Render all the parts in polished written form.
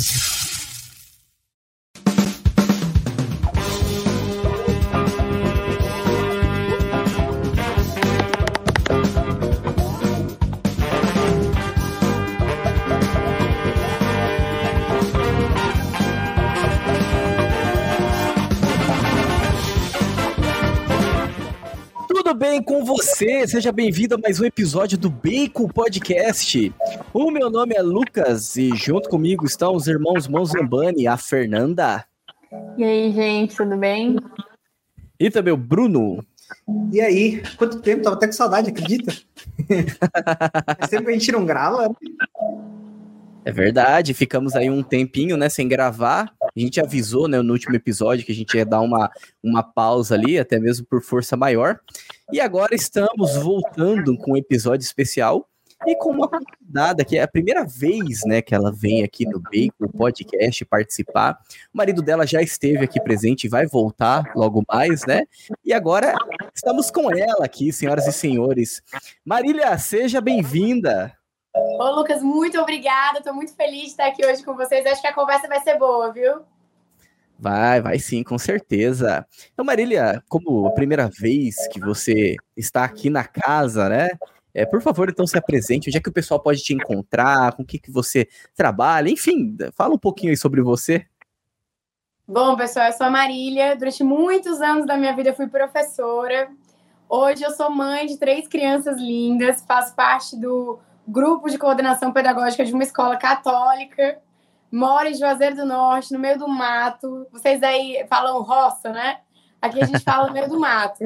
Tudo bem com você? Seja bem-vindo a mais um episódio do Bacon Podcast. O meu nome é Lucas e junto comigo estão os irmãos Monzambani e a Fernanda. E aí, gente, tudo bem? E também o Bruno. E aí? Quanto tempo? Tava até com saudade, acredita? Faz tempo que a gente não grava. É verdade, ficamos aí um tempinho, né, sem gravar. A gente avisou, né, no último episódio que a gente ia dar uma pausa ali, até mesmo por força maior. E agora estamos voltando com um episódio especial e com uma convidada que é a primeira vez, né, que ela vem aqui no Bacon Podcast participar. O marido dela já esteve aqui presente e vai voltar logo mais, né? E agora estamos com ela aqui, senhoras e senhores. Marília, seja bem-vinda. Ô, Lucas, muito obrigada. Tô muito feliz de estar aqui hoje com vocês. Acho que a conversa vai ser boa, viu? Vai sim, com certeza. Então, Marília, como a primeira vez que você está aqui na casa, né? Por favor, então, se apresente. Onde é que o pessoal pode te encontrar? Com o que você trabalha? Enfim, fala um pouquinho aí sobre você. Bom, pessoal, eu sou a Marília. Durante muitos anos da minha vida eu fui professora. Hoje eu sou mãe de 3 crianças lindas. Faço parte do grupo de coordenação pedagógica de uma escola católica. Moro em Juazeiro do Norte, no meio do mato. Vocês aí falam roça, né? Aqui a gente fala no meio do mato.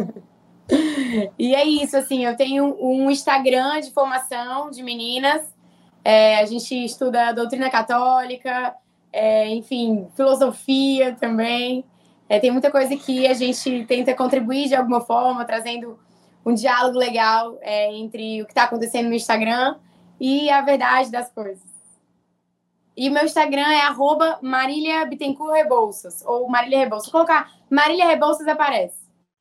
E é isso, assim, eu tenho um Instagram de formação de meninas. A gente estuda doutrina católica, enfim, filosofia também. Tem muita coisa que a gente tenta contribuir de alguma forma, trazendo um diálogo legal entre o que está acontecendo no Instagram e a verdade das coisas. E o meu Instagram é @MaríliaBittencourt-Rebouças, ou Marília Rebouças. Se colocar Marília Rebouças, aparece.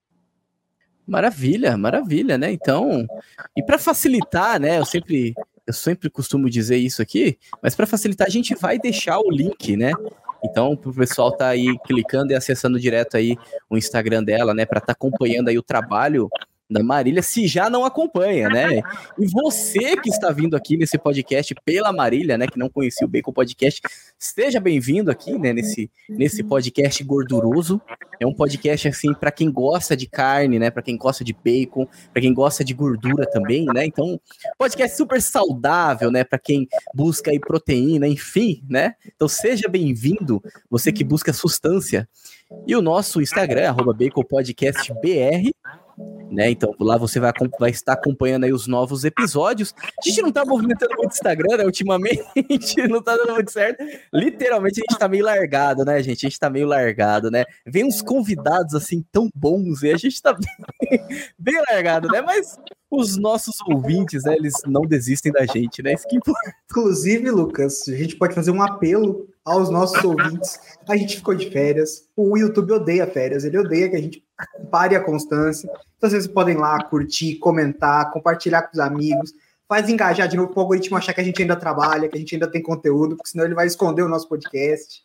Maravilha, maravilha, né? Então, e para facilitar, né? Eu sempre costumo dizer isso aqui, mas para facilitar a gente vai deixar o link, né? Então, pro pessoal tá aí clicando e acessando direto aí o Instagram dela, né? Para estar acompanhando aí o trabalho da Marília, se já não acompanha, né? E você que está vindo aqui nesse podcast pela Marília, né, que não conhecia o Bacon Podcast, seja bem-vindo aqui, né, nesse podcast gorduroso. É um podcast, assim, para quem gosta de carne, né, para quem gosta de bacon, para quem gosta de gordura também, né? Então, podcast super saudável, né, para quem busca aí proteína, enfim, né? Então, seja bem-vindo, você que busca sustância. E o nosso Instagram é @BaconPodcastBR, né? Então lá você vai estar acompanhando aí os novos episódios. A gente não tá movimentando muito o Instagram, né? Ultimamente não tá dando muito certo. Literalmente a gente tá meio largado, né, gente? A gente tá meio largado, né? Vem uns convidados assim tão bons e a gente tá bem largado, né? Mas os nossos ouvintes, né, eles não desistem da gente, né? Isso que importa. Inclusive, Lucas, a gente pode fazer um apelo aos nossos ouvintes. A gente ficou de férias. O YouTube odeia férias. Ele odeia que a gente pare a constância. Então, vocês podem ir lá, curtir, comentar, compartilhar com os amigos. Faz engajar de novo para o algoritmo achar que a gente ainda trabalha, que a gente ainda tem conteúdo, porque senão ele vai esconder o nosso podcast.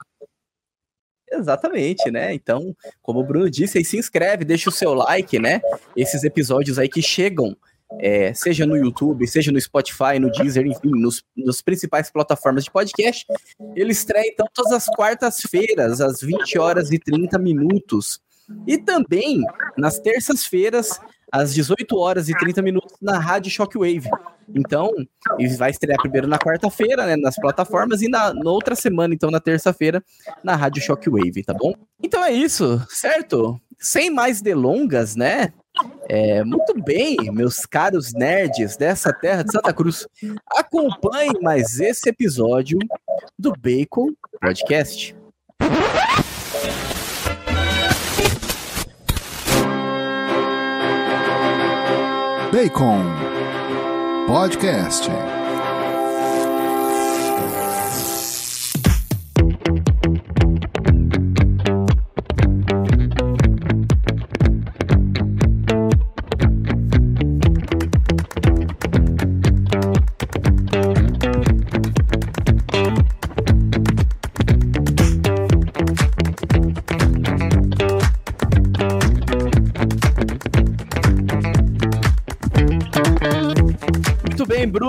Exatamente, né? Então, como o Bruno disse, aí se inscreve, deixa o seu like, né? Esses episódios aí que chegam, seja no YouTube, seja no Spotify, no Deezer, enfim, nos principais plataformas de podcast, ele estreia então todas as quartas-feiras, às 20h30. E também nas terças-feiras, às 18h30, na Rádio Shockwave. Então, ele vai estrear primeiro na quarta-feira, né, nas plataformas, e na outra semana, então, na terça-feira, na Rádio Shockwave, tá bom? Então é isso, certo? Sem mais delongas, né? Muito bem, meus caros nerds dessa terra de Santa Cruz, acompanhem mais esse episódio do Bacon Podcast. Bacon Podcast.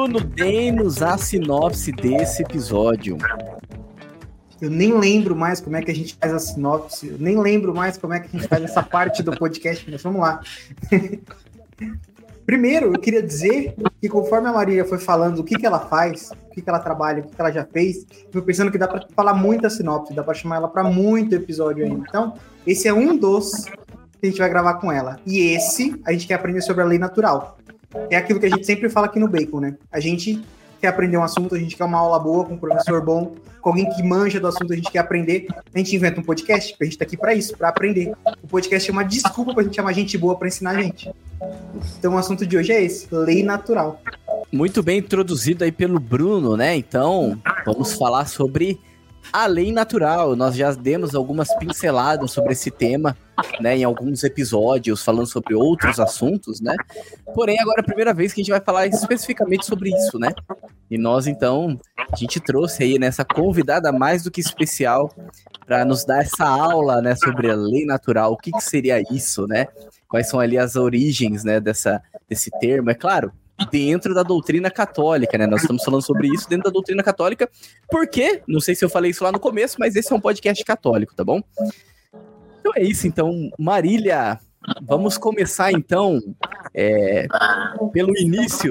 Bruno, dê-nos a sinopse desse episódio. Eu nem lembro mais como é que a gente faz a sinopse, eu nem lembro mais como é que a gente faz essa parte do podcast, mas vamos lá. Primeiro, eu queria dizer que conforme a Marília foi falando o que ela faz, o que ela trabalha, o que ela já fez, eu fui pensando que dá para falar muita sinopse, dá para chamar ela para muito episódio ainda. Então, esse é um dos que a gente vai gravar com ela. E esse, a gente quer aprender sobre a lei natural. É aquilo que a gente sempre fala aqui no Bacon, né? A gente quer aprender um assunto, a gente quer uma aula boa com um professor bom, com alguém que manja do assunto, a gente quer aprender. A gente inventa um podcast, porque a gente tá aqui para isso, para aprender. O podcast é uma desculpa pra gente chamar gente boa para ensinar a gente. Então o assunto de hoje é esse, lei natural. Muito bem introduzido aí pelo Bruno, né? Então, vamos falar sobre a lei natural. Nós já demos algumas pinceladas sobre esse tema, né, em alguns episódios, falando sobre outros assuntos, né? Porém, agora é a primeira vez que a gente vai falar especificamente sobre isso, né? E nós, então, a gente trouxe aí nessa convidada mais do que especial para nos dar essa aula, né, sobre a lei natural, o que seria isso, né? Quais são ali as origens, né, desse termo, é claro, dentro da doutrina católica, né? Nós estamos falando sobre isso dentro da doutrina católica, porque, não sei se eu falei isso lá no começo, mas esse é um podcast católico, tá bom? Então é isso, então, Marília, vamos começar então pelo início.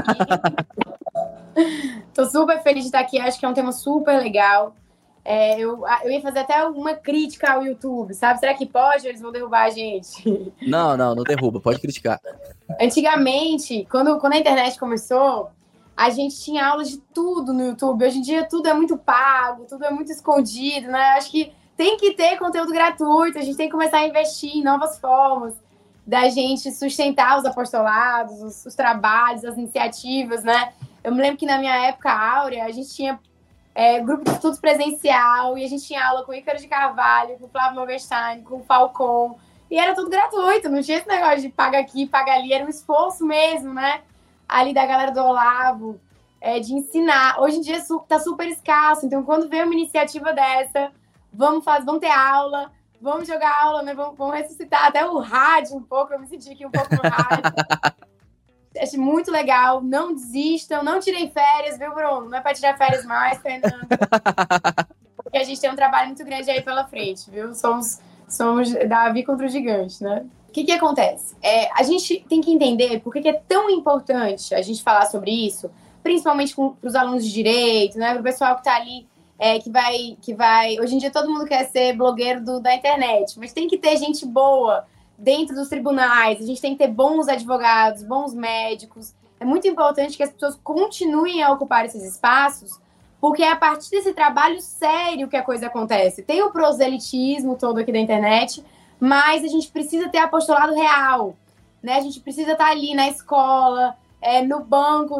Tô super feliz de estar aqui, acho que é um tema super legal. Eu ia fazer até uma crítica ao YouTube, sabe? Será que pode ou eles vão derrubar a gente? Não derruba, pode criticar. Antigamente, quando a internet começou, a gente tinha aulas de tudo no YouTube. Hoje em dia tudo é muito pago, tudo é muito escondido, né? Acho que tem que ter conteúdo gratuito, a gente tem que começar a investir em novas formas da gente sustentar os apostolados, os trabalhos, as iniciativas, né? Eu me lembro que na minha época áurea, a gente tinha grupo de estudos presencial, e a gente tinha aula com Ícaro de Carvalho, com Flávio Morgenstein, com Falcon, e era tudo gratuito, não tinha esse negócio de paga aqui, paga ali, era um esforço mesmo, né? Ali da galera do Olavo, de ensinar. Hoje em dia tá super escasso, então quando vem uma iniciativa dessa, vamos ter aula, vamos jogar aula, né? Vamos ressuscitar até o rádio um pouco, eu me senti aqui um pouco no rádio. Acho muito legal, não desistam, não tirem férias, viu, Bruno? Não é pra tirar férias mais, Fernando. Porque a gente tem um trabalho muito grande aí pela frente, viu? Somos Davi contra o gigante, né? O que acontece? A gente tem que entender por que é tão importante a gente falar sobre isso, principalmente para os alunos de direito, né? Para o pessoal que tá ali, que vai... Hoje em dia todo mundo quer ser blogueiro da internet, mas tem que ter gente boa dentro dos tribunais, a gente tem que ter bons advogados, bons médicos. É muito importante que as pessoas continuem a ocupar esses espaços, porque é a partir desse trabalho sério que a coisa acontece. Tem o proselitismo todo aqui da internet, mas a gente precisa ter apostolado real, né? A gente precisa estar ali na escola, no banco,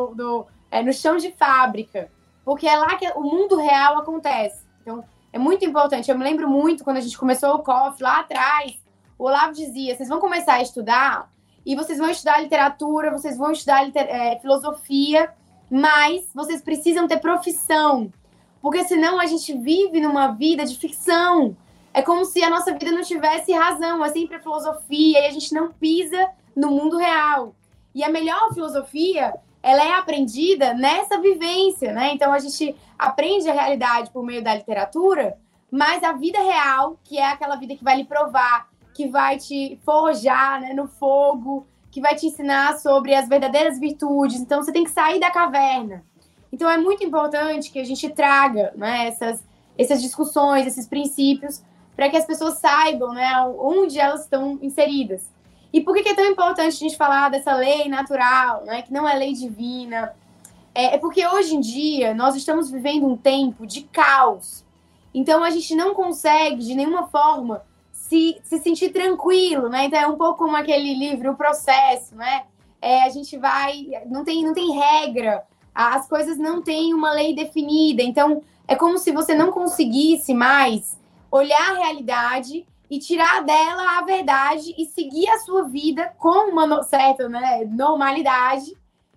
no chão de fábrica, porque é lá que o mundo real acontece. Então, é muito importante. Eu me lembro muito, quando a gente começou o COF lá atrás, o Olavo dizia, vocês vão começar a estudar, e vocês vão estudar literatura, vocês vão estudar filosofia, mas vocês precisam ter profissão, porque senão a gente vive numa vida de ficção. É como se a nossa vida não tivesse razão, é sempre a filosofia, e a gente não pisa no mundo real. E a melhor filosofia, ela é aprendida nessa vivência, né? Então a gente aprende a realidade por meio da literatura, mas a vida real, que é aquela vida que vai lhe provar, que vai te forjar, né, no fogo, que vai te ensinar sobre as verdadeiras virtudes. Então, você tem que sair da caverna. Então, é muito importante que a gente traga, né, essas discussões, esses princípios, para que as pessoas saibam, né, onde elas estão inseridas. E por que é tão importante a gente falar dessa lei natural, né, que não é lei divina? É porque, hoje em dia, nós estamos vivendo um tempo de caos. Então, a gente não consegue, de nenhuma forma, se sentir tranquilo, né? Então é um pouco como aquele livro, O Processo, né? A gente vai... Não tem regra, as coisas não têm uma lei definida, então é como se você não conseguisse mais olhar a realidade e tirar dela a verdade e seguir a sua vida com uma certa, né, normalidade,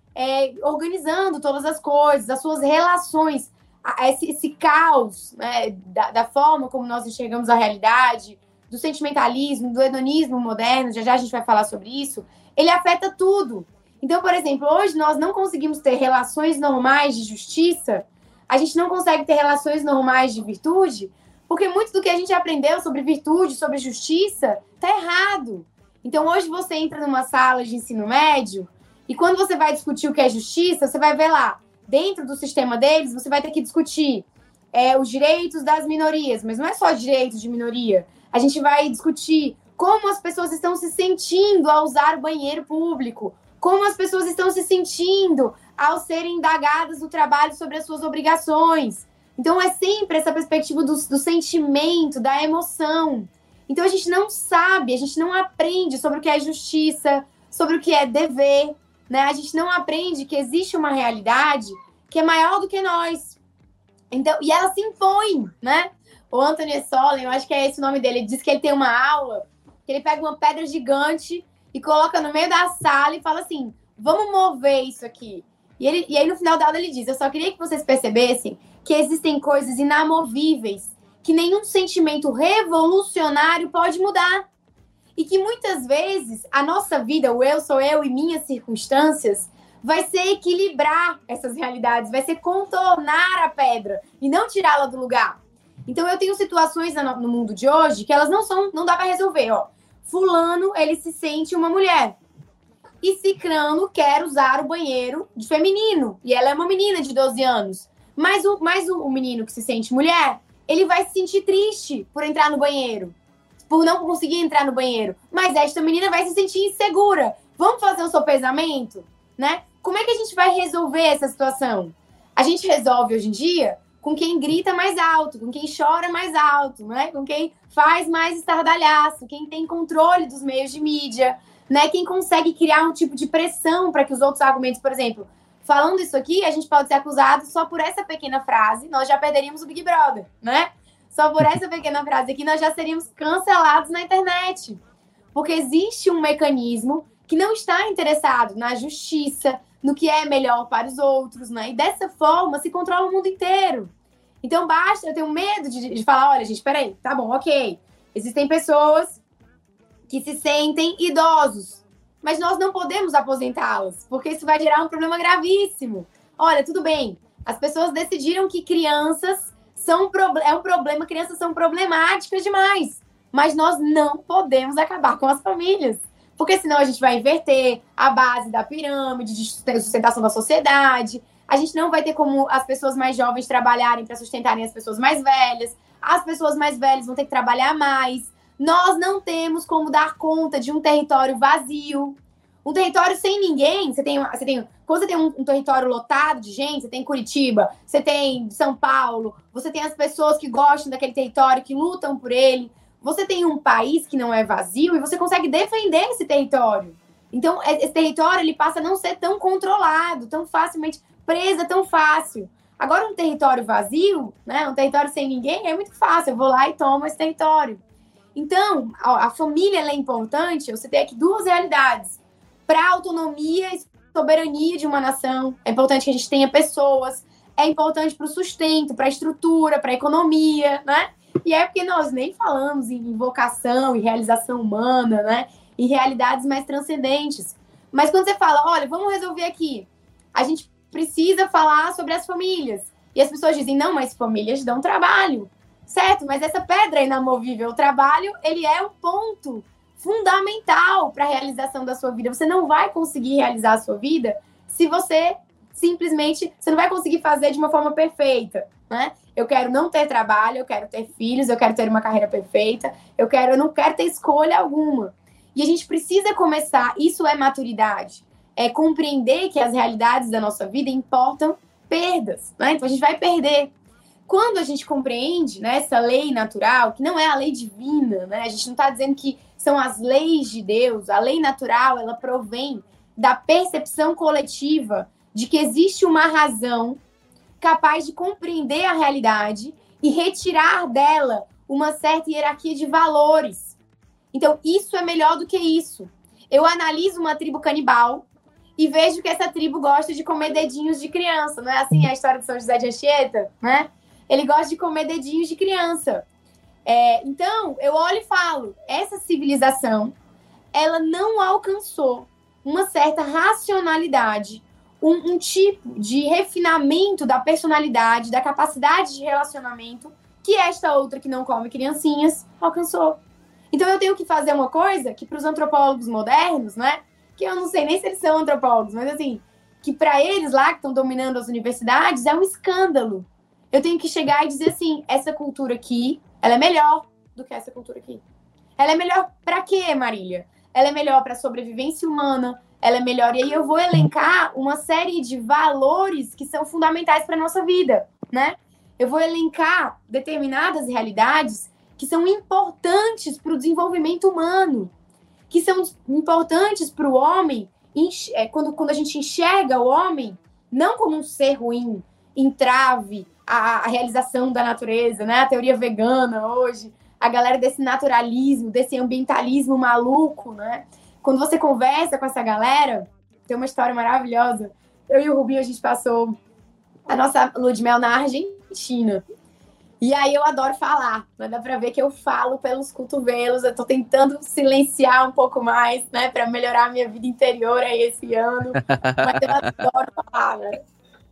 organizando todas as coisas, as suas relações, esse caos, né, da forma como nós enxergamos a realidade, do sentimentalismo, do hedonismo moderno, já a gente vai falar sobre isso, ele afeta tudo. Então, por exemplo, hoje nós não conseguimos ter relações normais de justiça, a gente não consegue ter relações normais de virtude, porque muito do que a gente aprendeu sobre virtude, sobre justiça, está errado. Então, hoje você entra numa sala de ensino médio e quando você vai discutir o que é justiça, você vai ver lá, dentro do sistema deles, você vai ter que discutir os direitos das minorias, mas não é só direitos de minoria. A gente vai discutir como as pessoas estão se sentindo ao usar o banheiro público, como as pessoas estão se sentindo ao serem indagadas no trabalho sobre as suas obrigações. Então, é sempre essa perspectiva do sentimento, da emoção. Então, a gente não sabe, a gente não aprende sobre o que é justiça, sobre o que é dever, né? A gente não aprende que existe uma realidade que é maior do que nós. Então, e ela se impõe, né? O Anthony Solon, eu acho que é esse o nome dele, ele diz que ele tem uma aula, que ele pega uma pedra gigante e coloca no meio da sala e fala assim, vamos mover isso aqui. E aí, no final da aula, ele diz, eu só queria que vocês percebessem que existem coisas inamovíveis que nenhum sentimento revolucionário pode mudar. E que muitas vezes a nossa vida, o eu sou eu e minhas circunstâncias, vai ser equilibrar essas realidades, vai ser contornar a pedra e não tirá-la do lugar. Então eu tenho situações no mundo de hoje que elas não dá para resolver. Ó. Fulano, ele se sente uma mulher. E Cicrano quer usar o banheiro de feminino. E ela é uma menina de 12 anos. Mas o menino que se sente mulher, ele vai se sentir triste por entrar no banheiro. Por não conseguir entrar no banheiro. Mas esta menina vai se sentir insegura. Vamos fazer um sopesamento? Né? Como é que a gente vai resolver essa situação? A gente resolve hoje em dia com quem grita mais alto, com quem chora mais alto, né? Com quem faz mais estardalhaço, quem tem controle dos meios de mídia, né? Quem consegue criar um tipo de pressão para que os outros argumentos, por exemplo, falando isso aqui, a gente pode ser acusado só por essa pequena frase, nós já perderíamos o Big Brother, né? Só por essa pequena frase aqui, nós já seríamos cancelados na internet. Porque existe um mecanismo que não está interessado na justiça, no que é melhor para os outros, né? E dessa forma se controla o mundo inteiro. Então basta, eu tenho medo de falar, olha, gente, peraí, tá bom, ok. Existem pessoas que se sentem idosos, mas nós não podemos aposentá-las, porque isso vai gerar um problema gravíssimo. Olha, tudo bem, as pessoas decidiram que crianças é um problema, crianças são problemáticas demais, mas nós não podemos acabar com as famílias. Porque senão a gente vai inverter a base da pirâmide de sustentação da sociedade. A gente não vai ter como as pessoas mais jovens trabalharem para sustentarem as pessoas mais velhas. As pessoas mais velhas vão ter que trabalhar mais. Nós não temos como dar conta de um território vazio. Um território sem ninguém. Quando você tem um território lotado de gente, você tem Curitiba, você tem São Paulo, você tem as pessoas que gostam daquele território, que lutam por ele. Você tem um país que não é vazio e você consegue defender esse território. Então, esse território ele passa a não ser tão controlado, tão facilmente presa, tão fácil. Agora, um território vazio, né, um território sem ninguém, é muito fácil. Eu vou lá e tomo esse território. Então, a família ela é importante. Você tem aqui duas realidades. Para a autonomia e soberania de uma nação, é importante que a gente tenha pessoas. É importante para o sustento, para a estrutura, para a economia, né? E é porque nós nem falamos em vocação, em realização humana, né? Em realidades mais transcendentes. Mas quando você fala, olha, vamos resolver aqui, a gente precisa falar sobre as famílias. E as pessoas dizem, não, mas famílias dão trabalho. Certo, mas essa pedra inamovível, o trabalho, ele é um ponto fundamental para a realização da sua vida. Você não vai conseguir realizar a sua vida se você simplesmente, você não vai conseguir fazer de uma forma perfeita, né? Eu quero não ter trabalho, eu quero ter filhos, eu quero ter uma carreira perfeita, eu não quero ter escolha alguma. E a gente precisa começar, isso é maturidade, é compreender que as realidades da nossa vida importam perdas, né? Então a gente vai perder. Quando a gente compreende, né, essa lei natural, que não é a lei divina, né? A gente não está dizendo que são as leis de Deus, a lei natural, ela provém da percepção coletiva de que existe uma razão capaz de compreender a realidade e retirar dela uma certa hierarquia de valores. Então, isso é melhor do que isso. Eu analiso uma tribo canibal e vejo que essa tribo gosta de comer dedinhos de criança. Não é assim a história de São José de Anchieta, né? Ele gosta de comer dedinhos de criança. Então, eu olho e falo, essa civilização, ela não alcançou uma certa racionalidade, um tipo de refinamento da personalidade, da capacidade de relacionamento que esta outra que não come criancinhas alcançou. Então eu tenho que fazer uma coisa que para os antropólogos modernos, né, que eu não sei nem se eles são antropólogos, mas assim, que para eles lá que estão dominando as universidades é um escândalo. Eu tenho que chegar e dizer assim, essa cultura aqui, ela é melhor do que essa cultura aqui. Ela é melhor para quê, Marília? Ela é melhor para a sobrevivência humana, ela é melhor. E aí eu vou elencar uma série de valores que são fundamentais para a nossa vida, né? Eu vou elencar determinadas realidades que são importantes para o desenvolvimento humano, que são importantes para o homem, quando a gente enxerga o homem, não como um ser ruim, entrave a realização da natureza, né? A teoria vegana hoje, a galera desse naturalismo, desse ambientalismo maluco, né? Quando você conversa com essa galera, tem uma história maravilhosa. Eu e o Rubinho, a gente passou a nossa lua de mel na Argentina. E aí eu adoro falar, mas dá pra ver que eu falo pelos cotovelos, eu tô tentando silenciar um pouco mais, né? Pra melhorar a minha vida interior aí esse ano. Mas eu adoro falar, né?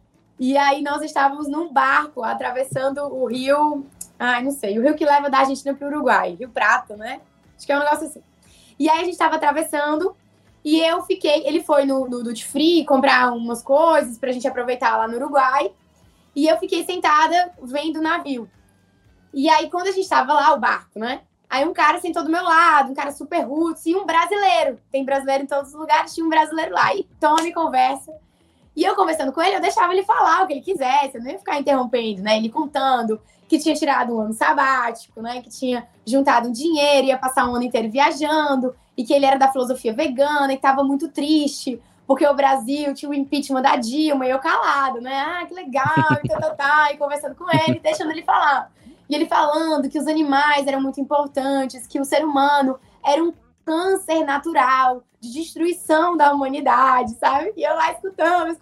E aí nós estávamos num barco atravessando o rio... não sei, o rio que leva da Argentina pro Uruguai, Rio Prata, né? Acho que é um negócio assim. E aí a gente estava atravessando e eu fiquei... Ele foi no Duty Free comprar umas coisas pra gente aproveitar lá no Uruguai. E eu fiquei sentada vendo o navio. E aí, quando a gente estava lá, o barco, né? Aí um cara sentou do meu lado, um cara super roots, e um brasileiro. Tem brasileiro em todos os lugares, tinha um brasileiro lá. E tome conversa. E eu conversando com ele, eu deixava ele falar o que ele quisesse. Eu não ia ficar interrompendo, né? Ele contando que tinha tirado um ano sabático, né? Que tinha juntado um dinheiro, ia passar um ano inteiro viajando. E que ele era da filosofia vegana e estava muito triste. Porque o Brasil tinha o impeachment da Dilma. E eu calado, né? Que legal, e conversando com ele, deixando ele falar. E ele falando que os animais eram muito importantes, que o ser humano era um câncer natural de destruição da humanidade, sabe? E eu lá escutando.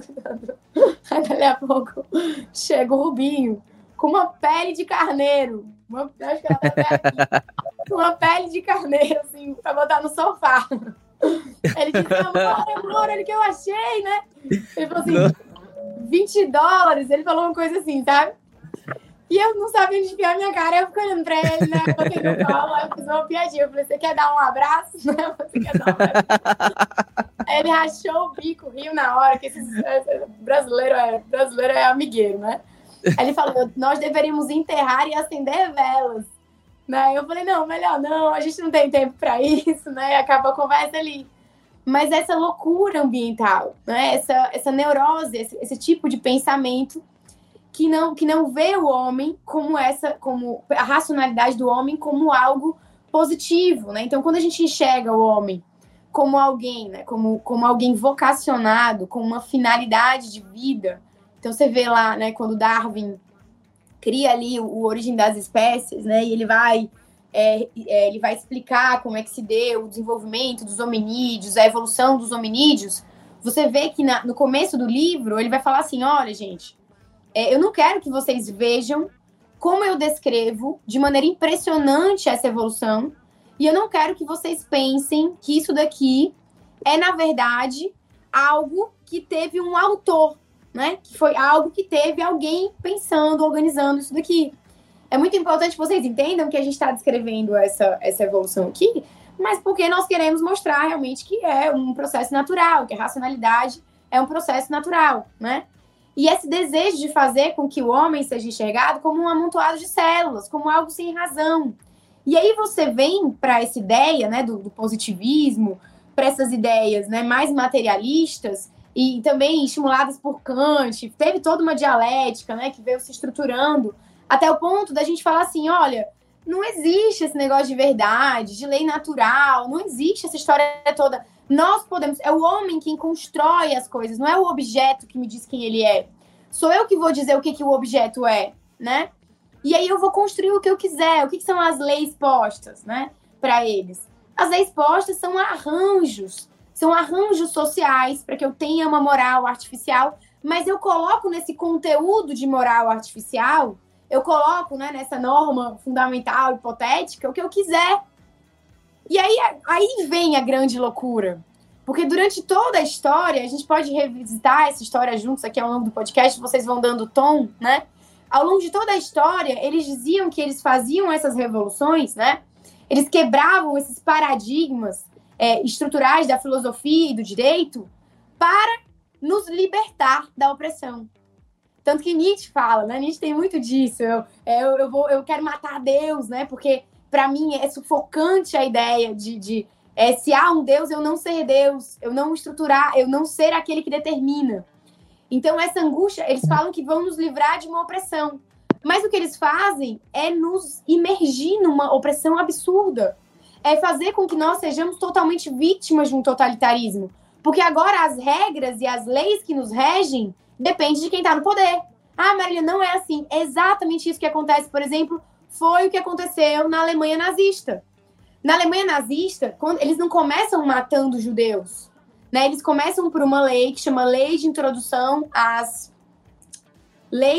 Aí, dali a pouco, chega o Rubinho com uma pele de carneiro. Acho que ela tá aqui. Uma pele de carneiro, assim, pra botar no sofá. Ele disse, amor, olha o que eu achei, né? Ele falou assim, $20. Ele falou uma coisa assim, sabe? E eu não sabia onde enfiar minha cara, eu fico olhando pra ele, né? Eu botei no colo, aí eu fiz uma piadinha. Eu falei, você quer dar um abraço? Você quer dar um abraço? Aí ele rachou o bico, riu na hora, que brasileiro é amigueiro, né? Aí ele falou, nós deveríamos enterrar e acender velas. Né? Eu falei, não, melhor não, a gente não tem tempo pra isso, né? E acaba a conversa ali. Mas essa loucura ambiental, né? Essa neurose, esse tipo de pensamento que não vê o homem como a racionalidade do homem como algo positivo, né? Então, quando a gente enxerga o homem como alguém, né? Como alguém vocacionado, com uma finalidade de vida. Então, você vê lá, né? Quando Darwin cria ali o Origem das Espécies, né? E ele vai explicar como é que se deu o desenvolvimento dos hominídeos, a evolução dos hominídeos. Você vê que no começo do livro ele vai falar assim, olha, gente, eu não quero que vocês vejam como eu descrevo de maneira impressionante essa evolução, e eu não quero que vocês pensem que isso daqui é, na verdade, algo que teve um autor, né? Que foi algo que teve alguém pensando, organizando isso daqui. É muito importante que vocês entendam que a gente está descrevendo essa evolução aqui, mas porque nós queremos mostrar realmente que é um processo natural, que a racionalidade é um processo natural, né? E esse desejo de fazer com que o homem seja enxergado como um amontoado de células, como algo sem razão. E aí você vem para essa ideia, né, do positivismo, para essas ideias, né, mais materialistas, e também estimuladas por Kant, teve toda uma dialética, né, que veio se estruturando, até o ponto da gente falar assim, olha, não existe esse negócio de verdade, de lei natural, não existe essa história toda. Nós podemos, é o homem quem constrói as coisas, não é o objeto que me diz quem ele é. Sou eu que vou dizer o que o objeto é, né? E aí eu vou construir o que eu quiser. O que são as leis postas, né, para eles? As leis postas são arranjos sociais para que eu tenha uma moral artificial, mas eu coloco nesse conteúdo de moral artificial, eu coloco, né, nessa norma fundamental, hipotética, o que eu quiser. E aí vem a grande loucura. Porque durante toda a história, a gente pode revisitar essa história juntos aqui ao longo do podcast, vocês vão dando tom, né? Ao longo de toda a história, eles diziam que eles faziam essas revoluções, né? Eles quebravam esses paradigmas estruturais da filosofia e do direito para nos libertar da opressão. Tanto que Nietzsche fala, né? Nietzsche tem muito disso. Eu quero matar Deus, né? Porque, para mim, é sufocante a ideia de se há um Deus, eu não ser Deus, eu não estruturar, eu não ser aquele que determina. Então, essa angústia, eles falam que vão nos livrar de uma opressão. Mas o que eles fazem é nos imergir numa opressão absurda. É fazer com que nós sejamos totalmente vítimas de um totalitarismo. Porque agora as regras e as leis que nos regem dependem de quem está no poder. Ah, Marília, não é assim. É exatamente isso que acontece, por exemplo, foi o que aconteceu na Alemanha nazista. Na Alemanha nazista, eles não começam matando judeus, né? Eles começam por uma lei que chama Lei de Introdução às... Lei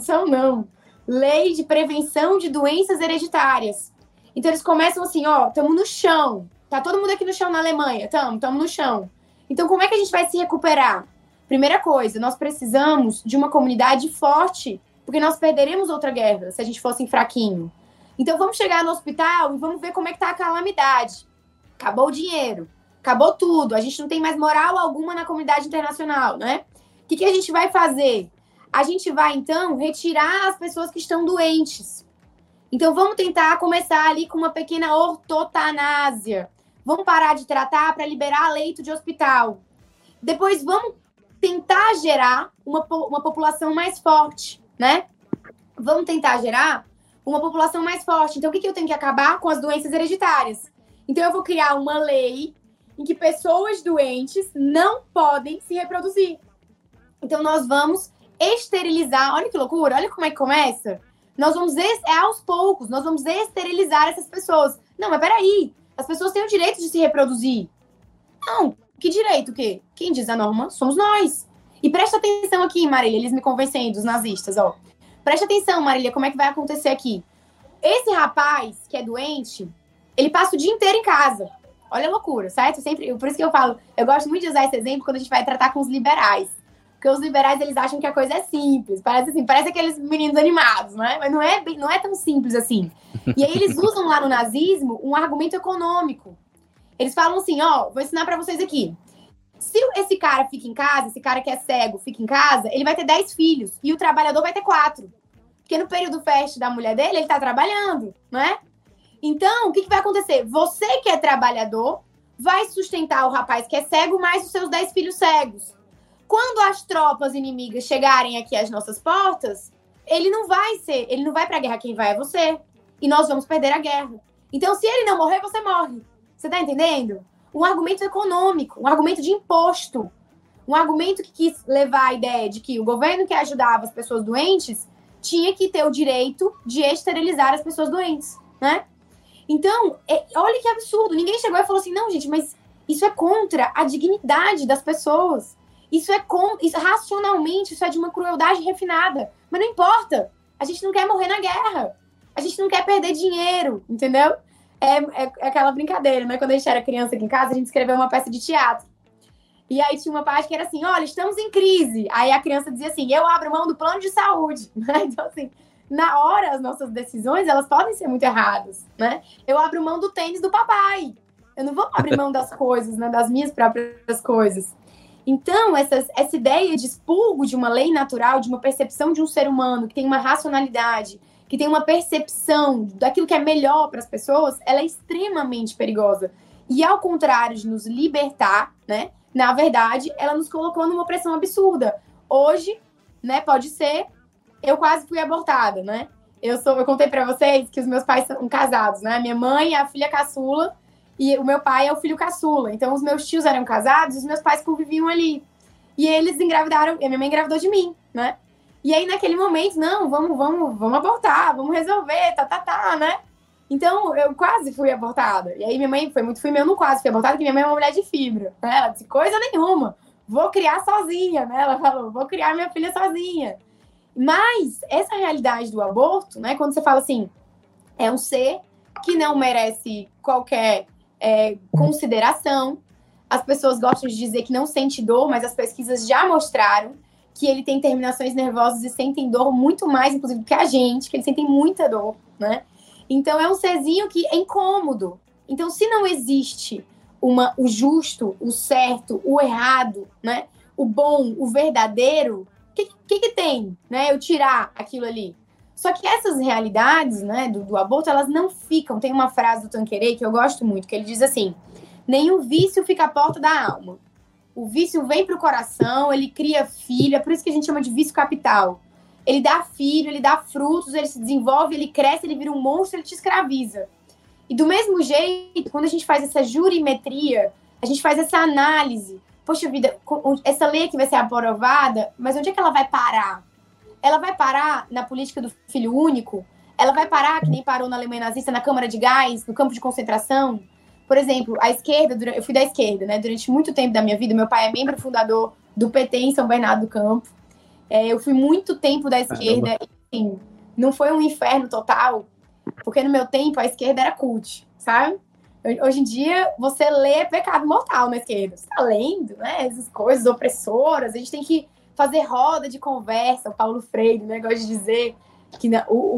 de Prevenção de Doenças Hereditárias. Então, eles começam assim, ó, estamos no chão. Tá todo mundo aqui no chão na Alemanha? Estamos no chão. Então, como é que a gente vai se recuperar? Primeira coisa, nós precisamos de uma comunidade forte, porque nós perderemos outra guerra se a gente fosse fraquinho. Então, vamos chegar no hospital e vamos ver como é que tá a calamidade. Acabou o dinheiro, acabou tudo, a gente não tem mais moral alguma na comunidade internacional, né? O que a gente vai fazer? A gente vai, então, retirar as pessoas que estão doentes. Então, vamos tentar começar ali com uma pequena ortotanásia. Vamos parar de tratar para liberar leito de hospital. Depois, vamos tentar gerar uma população mais forte, né? Vamos tentar gerar uma população mais forte. Então, o que eu tenho que acabar? Com as doenças hereditárias. Então, eu vou criar uma lei em que pessoas doentes não podem se reproduzir. Então, nós vamos esterilizar. Olha que loucura, olha como é que começa. Nós vamos, aos poucos, nós vamos esterilizar essas pessoas. Não, mas peraí, as pessoas têm o direito de se reproduzir. Não, que direito o quê? Quem diz a norma somos nós. E presta atenção aqui, Marília, eles me convencem dos nazistas, ó. Presta atenção, Marília, como é que vai acontecer aqui. Esse rapaz que é doente, ele passa o dia inteiro em casa. Olha a loucura, certo? Por isso que eu falo, eu gosto muito de usar esse exemplo quando a gente vai tratar com os liberais. Porque os liberais, eles acham que a coisa é simples. Parece aqueles meninos animados, né? Mas não é tão simples assim. E aí eles usam lá no nazismo um argumento econômico. Eles falam assim, ó, vou ensinar pra vocês aqui. Se esse cara fica em casa, esse cara que é cego fica em casa, ele vai ter 10 filhos e o trabalhador vai ter 4. Porque no período fértil da mulher dele, ele tá trabalhando, não é? Então, o que vai acontecer? Você que é trabalhador vai sustentar o rapaz que é cego mais os seus 10 filhos cegos. Quando as tropas inimigas chegarem aqui às nossas portas, ele não vai pra guerra, quem vai é você. E nós vamos perder a guerra. Então, se ele não morrer, você morre. Você tá entendendo? Um argumento econômico, um argumento de imposto, um argumento que quis levar a ideia de que o governo que ajudava as pessoas doentes tinha que ter o direito de esterilizar as pessoas doentes, né? Então, olha que absurdo. Ninguém chegou e falou assim, não, gente, mas isso é contra a dignidade das pessoas. Isso racionalmente, isso é de uma crueldade refinada. Mas não importa. A gente não quer morrer na guerra. A gente não quer perder dinheiro, entendeu? É aquela brincadeira, né? Quando a gente era criança aqui em casa, a gente escreveu uma peça de teatro. E aí tinha uma parte que era assim, olha, estamos em crise. Aí a criança dizia assim, eu abro mão do plano de saúde. Então, assim, na hora, as nossas decisões, elas podem ser muito erradas, né? Eu abro mão do tênis do papai. Eu não vou abrir mão das coisas, né? Das minhas próprias coisas. Então, essa ideia de expurgo de uma lei natural, de uma percepção de um ser humano que tem uma racionalidade, que tem uma percepção daquilo que é melhor para as pessoas, ela é extremamente perigosa. E ao contrário de nos libertar, né? Na verdade, ela nos colocou numa opressão absurda. Hoje, né, pode ser, eu quase fui abortada, né? Eu contei para vocês que os meus pais são casados, né? Minha mãe é a filha caçula e o meu pai é o filho caçula. Então, os meus tios eram casados e os meus pais conviviam ali. E eles engravidaram, e a minha mãe engravidou de mim, né? E aí, naquele momento, não, vamos abortar, vamos resolver, né? Então, eu quase fui abortada. E aí, minha mãe foi muito firme, eu não quase fui abortada, porque minha mãe é uma mulher de fibra. Né? Ela disse, coisa nenhuma, vou criar sozinha, né? Ela falou, vou criar minha filha sozinha. Mas, essa realidade do aborto, né? Quando você fala assim, é um ser que não merece qualquer consideração, As pessoas gostam de dizer que não sente dor, mas as pesquisas já mostraram que ele tem terminações nervosas e sentem dor muito mais, inclusive, do que a gente, que eles sentem muita dor, né? Então, é um serzinho que é incômodo. Então, se não existe o justo, o certo, o errado, né? O bom, o verdadeiro, o que tem, né? Eu tirar aquilo ali. Só que essas realidades, né, do aborto, elas não ficam. Tem uma frase do Tanqueray que eu gosto muito, que ele diz assim: nenhum vício fica à porta da alma. O vício vem para o coração, ele cria filho, é por isso que a gente chama de vício capital. Ele dá filho, ele dá frutos, ele se desenvolve, ele cresce, ele vira um monstro, ele te escraviza. E do mesmo jeito, quando a gente faz essa jurimetria, a gente faz essa análise. Poxa vida, essa lei que vai ser aprovada, mas onde é que ela vai parar? Ela vai parar na política do filho único? Ela vai parar, que nem parou na Alemanha nazista, na câmara de gás, no campo de concentração? Por exemplo, a esquerda, eu fui da esquerda, né? Durante muito tempo da minha vida, meu pai é membro fundador do PT em São Bernardo do Campo. Eu fui muito tempo da esquerda, e, assim, não foi um inferno total, porque no meu tempo a esquerda era cult, sabe? Hoje em dia, você lê pecado mortal na esquerda. Você tá lendo, né? Essas coisas opressoras, a gente tem que fazer roda de conversa, o Paulo Freire, né, gosta de dizer que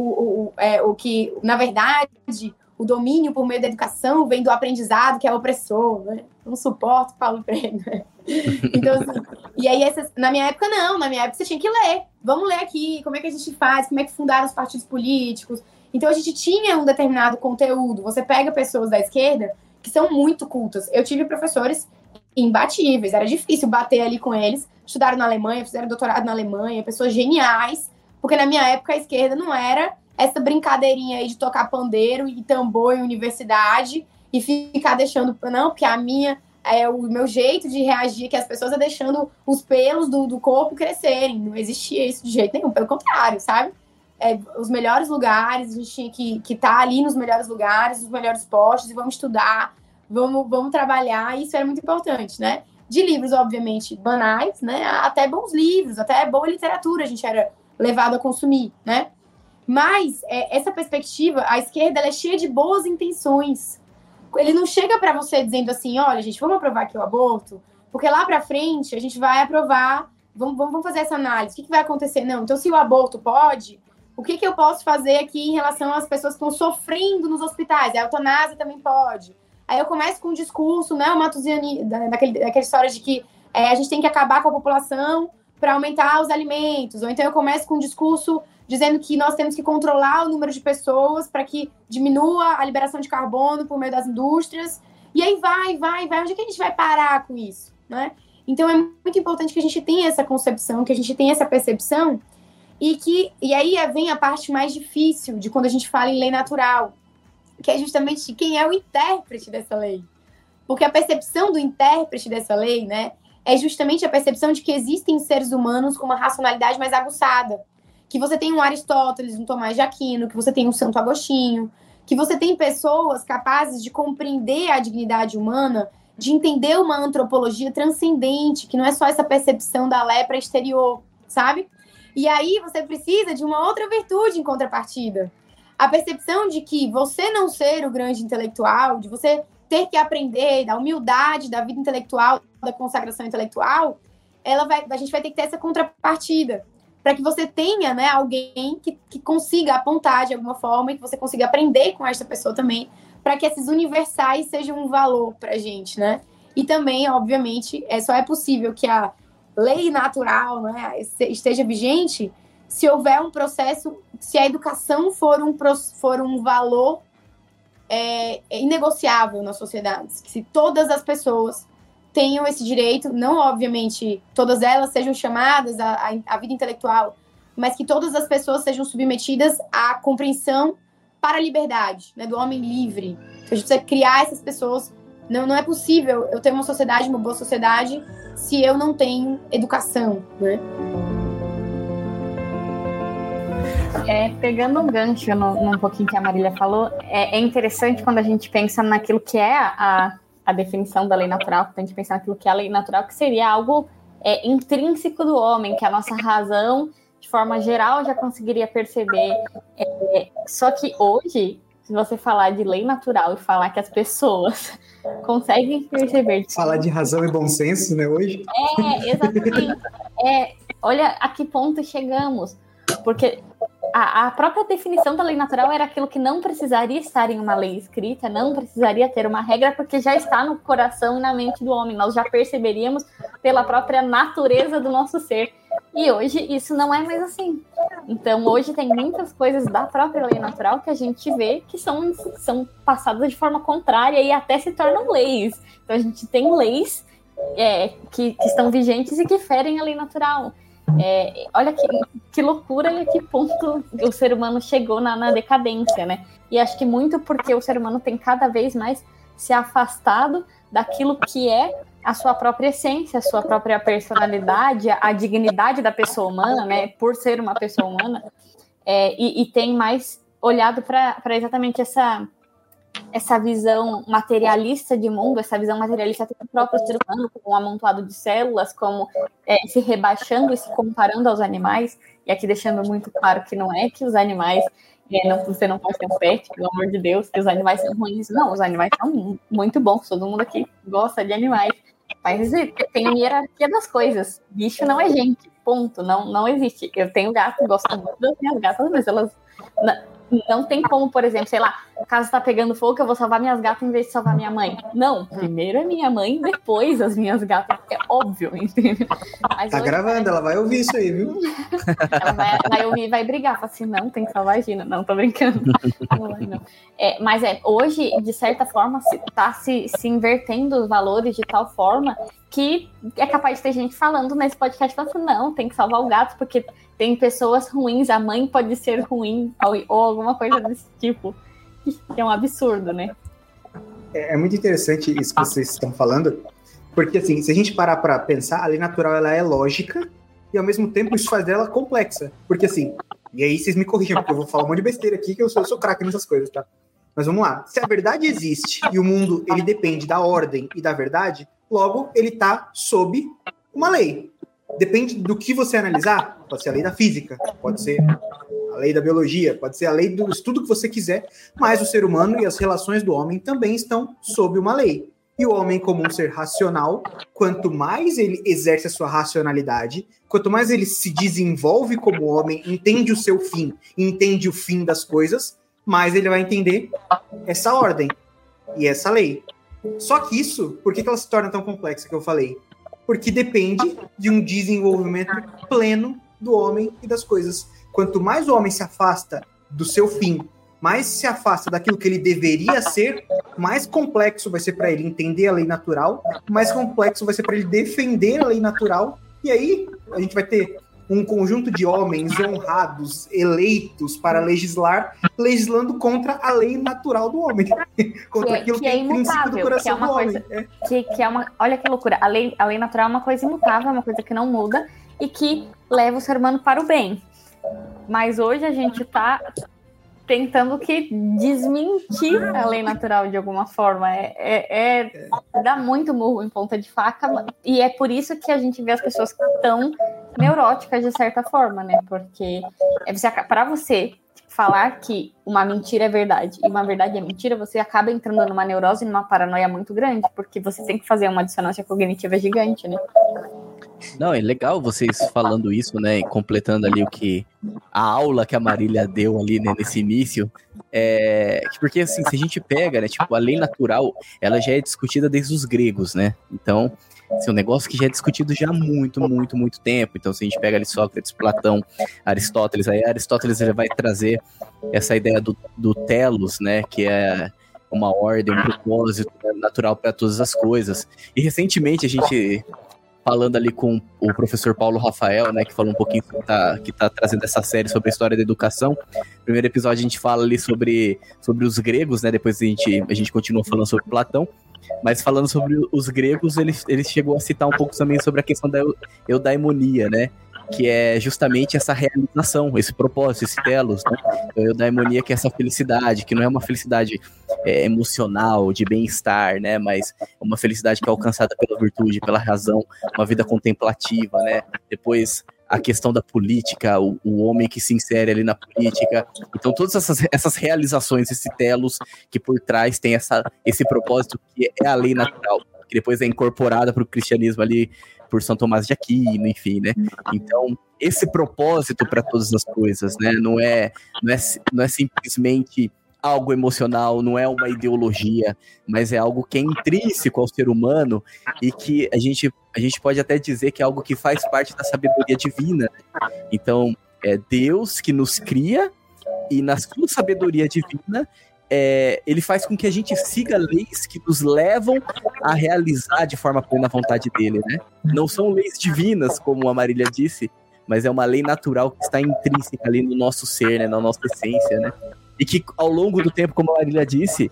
que, na verdade, o domínio por meio da educação vem do aprendizado, que é opressor, né? Eu não suporto Paulo Freire, né? Então, assim, e aí, na minha época, não. Na minha época, você tinha que ler. Vamos ler aqui, como é que a gente faz, como é que fundaram os partidos políticos. Então, a gente tinha um determinado conteúdo. Você pega pessoas da esquerda que são muito cultas. Eu tive professores imbatíveis, era difícil bater ali com eles. Estudaram na Alemanha, fizeram doutorado na Alemanha, pessoas geniais, porque na minha época a esquerda não era essa brincadeirinha aí de tocar pandeiro e tambor em universidade e ficar deixando, não, porque o meu jeito de reagir, que as pessoas é deixando os pelos do corpo crescerem. Não existia isso de jeito nenhum, pelo contrário, sabe? Os melhores lugares, a gente tinha que estar ali nos melhores lugares, nos melhores postos, e vamos estudar, vamos trabalhar, e isso era muito importante, né? De livros, obviamente, banais, né? Até bons livros, até boa literatura a gente era levado a consumir, né? Mas essa perspectiva, a esquerda, ela é cheia de boas intenções. Ele não chega para você dizendo assim, olha, gente, vamos aprovar aqui o aborto, porque lá para frente a gente vai aprovar, vamos fazer essa análise, o que vai acontecer? Não, então se o aborto pode, o que eu posso fazer aqui em relação às pessoas que estão sofrendo nos hospitais? A eutanásia também pode. Aí eu começo com um discurso, né, o Matusiani, daquela história de que a gente tem que acabar com a população para aumentar os alimentos. Ou então eu começo com um discurso dizendo que nós temos que controlar o número de pessoas para que diminua a liberação de carbono por meio das indústrias. E aí vai. Onde é que a gente vai parar com isso, né? Então é muito importante que a gente tenha essa concepção, que a gente tenha essa percepção, e aí vem a parte mais difícil de quando a gente fala em lei natural, que é justamente quem é o intérprete dessa lei. Porque a percepção do intérprete dessa lei, né, é justamente a percepção de que existem seres humanos com uma racionalidade mais aguçada. Que você tem um Aristóteles, um Tomás de Aquino, que você tem um Santo Agostinho, que você tem pessoas capazes de compreender a dignidade humana, de entender uma antropologia transcendente, que não é só essa percepção da lepra exterior, sabe? E aí você precisa de uma outra virtude em contrapartida. A percepção de que você não ser o grande intelectual, de você ter que aprender da humildade, da vida intelectual, da consagração intelectual, a gente vai ter que ter essa contrapartida, para que você tenha, né, alguém que consiga apontar de alguma forma e que você consiga aprender com essa pessoa também, para que esses universais sejam um valor para a gente, né? E também, obviamente, só é possível que a lei natural, né, esteja vigente se houver um processo, se a educação for um valor inegociável nas sociedades, que se todas as pessoas tenham esse direito, não obviamente todas elas sejam chamadas à vida intelectual, mas que todas as pessoas sejam submetidas à compreensão para a liberdade, né, do homem livre. A gente precisa criar essas pessoas. Não é possível eu ter uma sociedade, uma boa sociedade, se eu não tenho educação, né? Pegando um gancho num pouquinho que a Marília falou, é interessante quando a gente pensa naquilo que é a definição da lei natural, quando a gente pensa naquilo que é a lei natural, que seria algo intrínseco do homem, que a nossa razão, de forma geral, já conseguiria perceber. Só que hoje, se você falar de lei natural e falar que as pessoas conseguem perceber... Falar de razão e bom senso, né, hoje? Exatamente. Olha a que ponto chegamos. Porque a própria definição da lei natural era aquilo que não precisaria estar em uma lei escrita, não precisaria ter uma regra, porque já está no coração e na mente do homem. Nós já perceberíamos pela própria natureza do nosso ser. E hoje isso não é mais assim. Então hoje tem muitas coisas da própria lei natural que a gente vê que são passadas de forma contrária e até se tornam leis. Então a gente tem leis que estão vigentes e que ferem a lei natural. Olha que loucura e a que ponto o ser humano chegou na decadência, né? E acho que muito porque o ser humano tem cada vez mais se afastado daquilo que é a sua própria essência, a sua própria personalidade, a dignidade da pessoa humana, né? Por ser uma pessoa humana, e tem mais olhado para exatamente essa visão materialista de mundo, essa visão materialista do próprio ser humano, como um amontoado de células, como se rebaixando e se comparando aos animais, e aqui deixando muito claro que não é que os animais, você não pode ter um pet, pelo amor de Deus, que os animais são ruins. Não, os animais são muito bons, todo mundo aqui gosta de animais, mas tem a hierarquia das coisas, bicho não é gente, ponto, não existe. Eu tenho gato, gosto muito das minhas gatas, mas elas... Não tem como, por exemplo, sei lá, a casa tá pegando fogo, eu vou salvar minhas gatas em vez de salvar minha mãe. Não, primeiro é minha mãe, depois as minhas gatas. É óbvio, entendeu? Mas tá gravando, ela vai ouvir isso aí, viu? Ela vai ouvir e vai brigar. Fala assim, não, tem que salvar a Gina. Não, tô brincando. Não. Mas hoje, de certa forma, tá se invertendo os valores de tal forma que é capaz de ter gente falando nesse podcast, falando assim, não, tem que salvar o gato, porque tem pessoas ruins, a mãe pode ser ruim, ou alguma coisa desse tipo, que é um absurdo, né? É muito interessante isso que vocês estão falando, porque assim, se a gente parar para pensar, a lei natural ela é lógica, e ao mesmo tempo isso faz dela complexa, porque assim, e aí vocês me corrijam, porque eu vou falar um monte de besteira aqui, que eu sou craque nessas coisas, tá? Mas vamos lá, se a verdade existe, e o mundo ele depende da ordem e da verdade, logo ele está sob uma lei. Depende do que você analisar, pode ser a lei da física, pode ser a lei da biologia, pode ser a lei do estudo que você quiser, mas o ser humano e as relações do homem também estão sob uma lei. E o homem, como um ser racional, quanto mais ele exerce a sua racionalidade, quanto mais ele se desenvolve como homem, entende o seu fim, entende o fim das coisas, mais ele vai entender essa ordem e essa lei. Só que isso, por que ela se torna tão complexa que eu falei? Porque depende de um desenvolvimento pleno do homem e das coisas. Quanto mais o homem se afasta do seu fim, mais se afasta daquilo que ele deveria ser, mais complexo vai ser para ele entender a lei natural, mais complexo vai ser para ele defender a lei natural, e aí a gente vai ter um conjunto de homens honrados, eleitos para legislar, legislando contra a lei natural do homem, contra aquilo que é intrínseco do coração do homem. Olha que loucura, a lei natural é uma coisa imutável, é uma coisa que não muda e que leva o ser humano para o bem. Mas hoje a gente está tentando que desmentir a lei natural de alguma forma. Dá muito murro em ponta de faca, e é por isso que a gente vê as pessoas tão neuróticas de certa forma, né? Porque para você falar que uma mentira é verdade e uma verdade é mentira, você acaba entrando numa neurose e numa paranoia muito grande, porque você tem que fazer uma dissonância cognitiva gigante, né? Não, é legal vocês falando isso, né, e completando ali a aula que a Marília deu ali, né, nesse início, porque assim, se a gente pega, né, tipo, a lei natural, ela já é discutida desde os gregos, né, então, assim, um negócio que já é discutido já há muito, muito, muito tempo. Então, se a gente pega ali Sócrates, Platão, Aristóteles, aí Aristóteles ele vai trazer essa ideia do telos, né, que é uma ordem, um propósito natural para todas as coisas. E recentemente a gente, falando ali com o professor Paulo Rafael, né, que falou um pouquinho que tá trazendo essa série sobre a história da educação. No primeiro episódio a gente fala ali sobre os gregos, né, depois a gente continua falando sobre Platão, mas falando sobre os gregos, ele chegou a citar um pouco também sobre a questão da eudaimonia, né, que é justamente essa realização, esse propósito, esse telos, né, a eudaimonia, que é essa felicidade, que não é uma felicidade emocional, de bem-estar, né, mas é uma felicidade que é alcançada pela virtude, pela razão, uma vida contemplativa, né. Depois a questão da política, o homem que se insere ali na política. Então, todas essas realizações, esses telos que por trás tem esse propósito que é a lei natural, que depois é incorporada para o cristianismo ali por São Tomás de Aquino, enfim, né? Então, esse propósito para todas as coisas, né? Não é simplesmente algo emocional, não é uma ideologia, mas é algo que é intrínseco ao ser humano e que a gente pode até dizer que é algo que faz parte da sabedoria divina. Então, é Deus que nos cria e na sua sabedoria divina ele faz com que a gente siga leis que nos levam a realizar de forma plena a vontade dele, né? Não são leis divinas, como a Marília disse, mas é uma lei natural que está intrínseca ali no nosso ser, né? Na nossa essência, né? E que ao longo do tempo, como a Marília disse,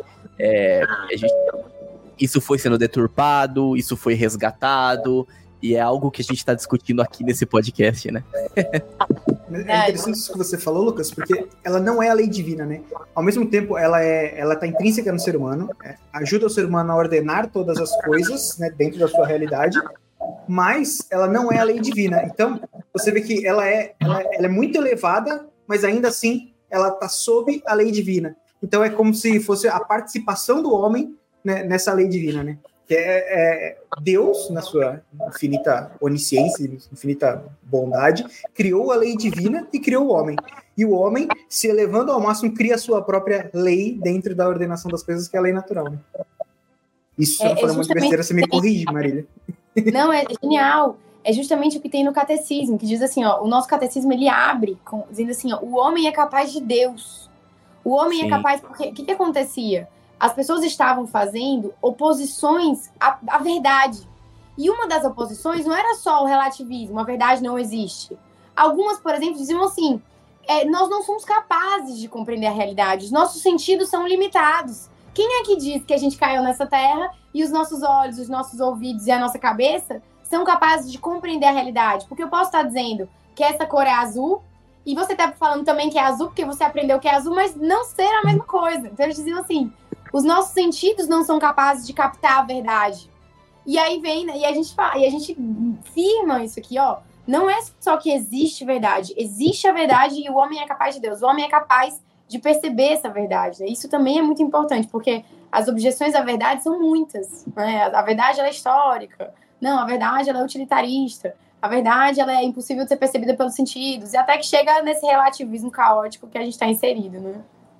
isso foi sendo deturpado, isso foi resgatado, e é algo que a gente está discutindo aqui nesse podcast, né? É interessante isso que você falou, Lucas, porque ela não é a lei divina, né? Ao mesmo tempo, ela está intrínseca no ser humano, ajuda o ser humano a ordenar todas as coisas, né, dentro da sua realidade, mas ela não é a lei divina. Então, você vê que ela é muito elevada, mas ainda assim, ela está sob a lei divina. Então, é como se fosse a participação do homem, né, nessa lei divina, né? Que é Deus, na sua infinita onisciência, infinita bondade, criou a lei divina e criou o homem. E o homem, se elevando ao máximo, cria a sua própria lei dentro da ordenação das coisas, que é a lei natural. Né? Isso, se eu não for muito besteira, você me corrige, Marília. Não, é genial. É justamente o que tem no catecismo, que diz assim, ó, o nosso catecismo, ele abre, dizendo assim, ó, o homem é capaz de Deus. O homem Sim. é capaz... Porque o que acontecia? As pessoas estavam fazendo oposições à verdade. E uma das oposições não era só o relativismo, a verdade não existe. Algumas, por exemplo, diziam assim, nós não somos capazes de compreender a realidade, os nossos sentidos são limitados. Quem é que diz que a gente caiu nessa terra e os nossos olhos, os nossos ouvidos e a nossa cabeça são capazes de compreender a realidade? Porque eu posso estar dizendo que essa cor é azul, e você está falando também que é azul porque você aprendeu que é azul, mas não ser a mesma coisa. Então eles diziam assim, os nossos sentidos não são capazes de captar a verdade. E aí vem, e a gente firma isso aqui, ó. Não é só que existe verdade. Existe a verdade e o homem é capaz de Deus. O homem é capaz de perceber essa verdade. Né? Isso também é muito importante, porque as objeções à verdade são muitas. Né? A verdade, ela é histórica. Não, a verdade, ela é utilitarista. A verdade, ela é impossível de ser percebida pelos sentidos. E até que chega nesse relativismo caótico que a gente está inserido, né?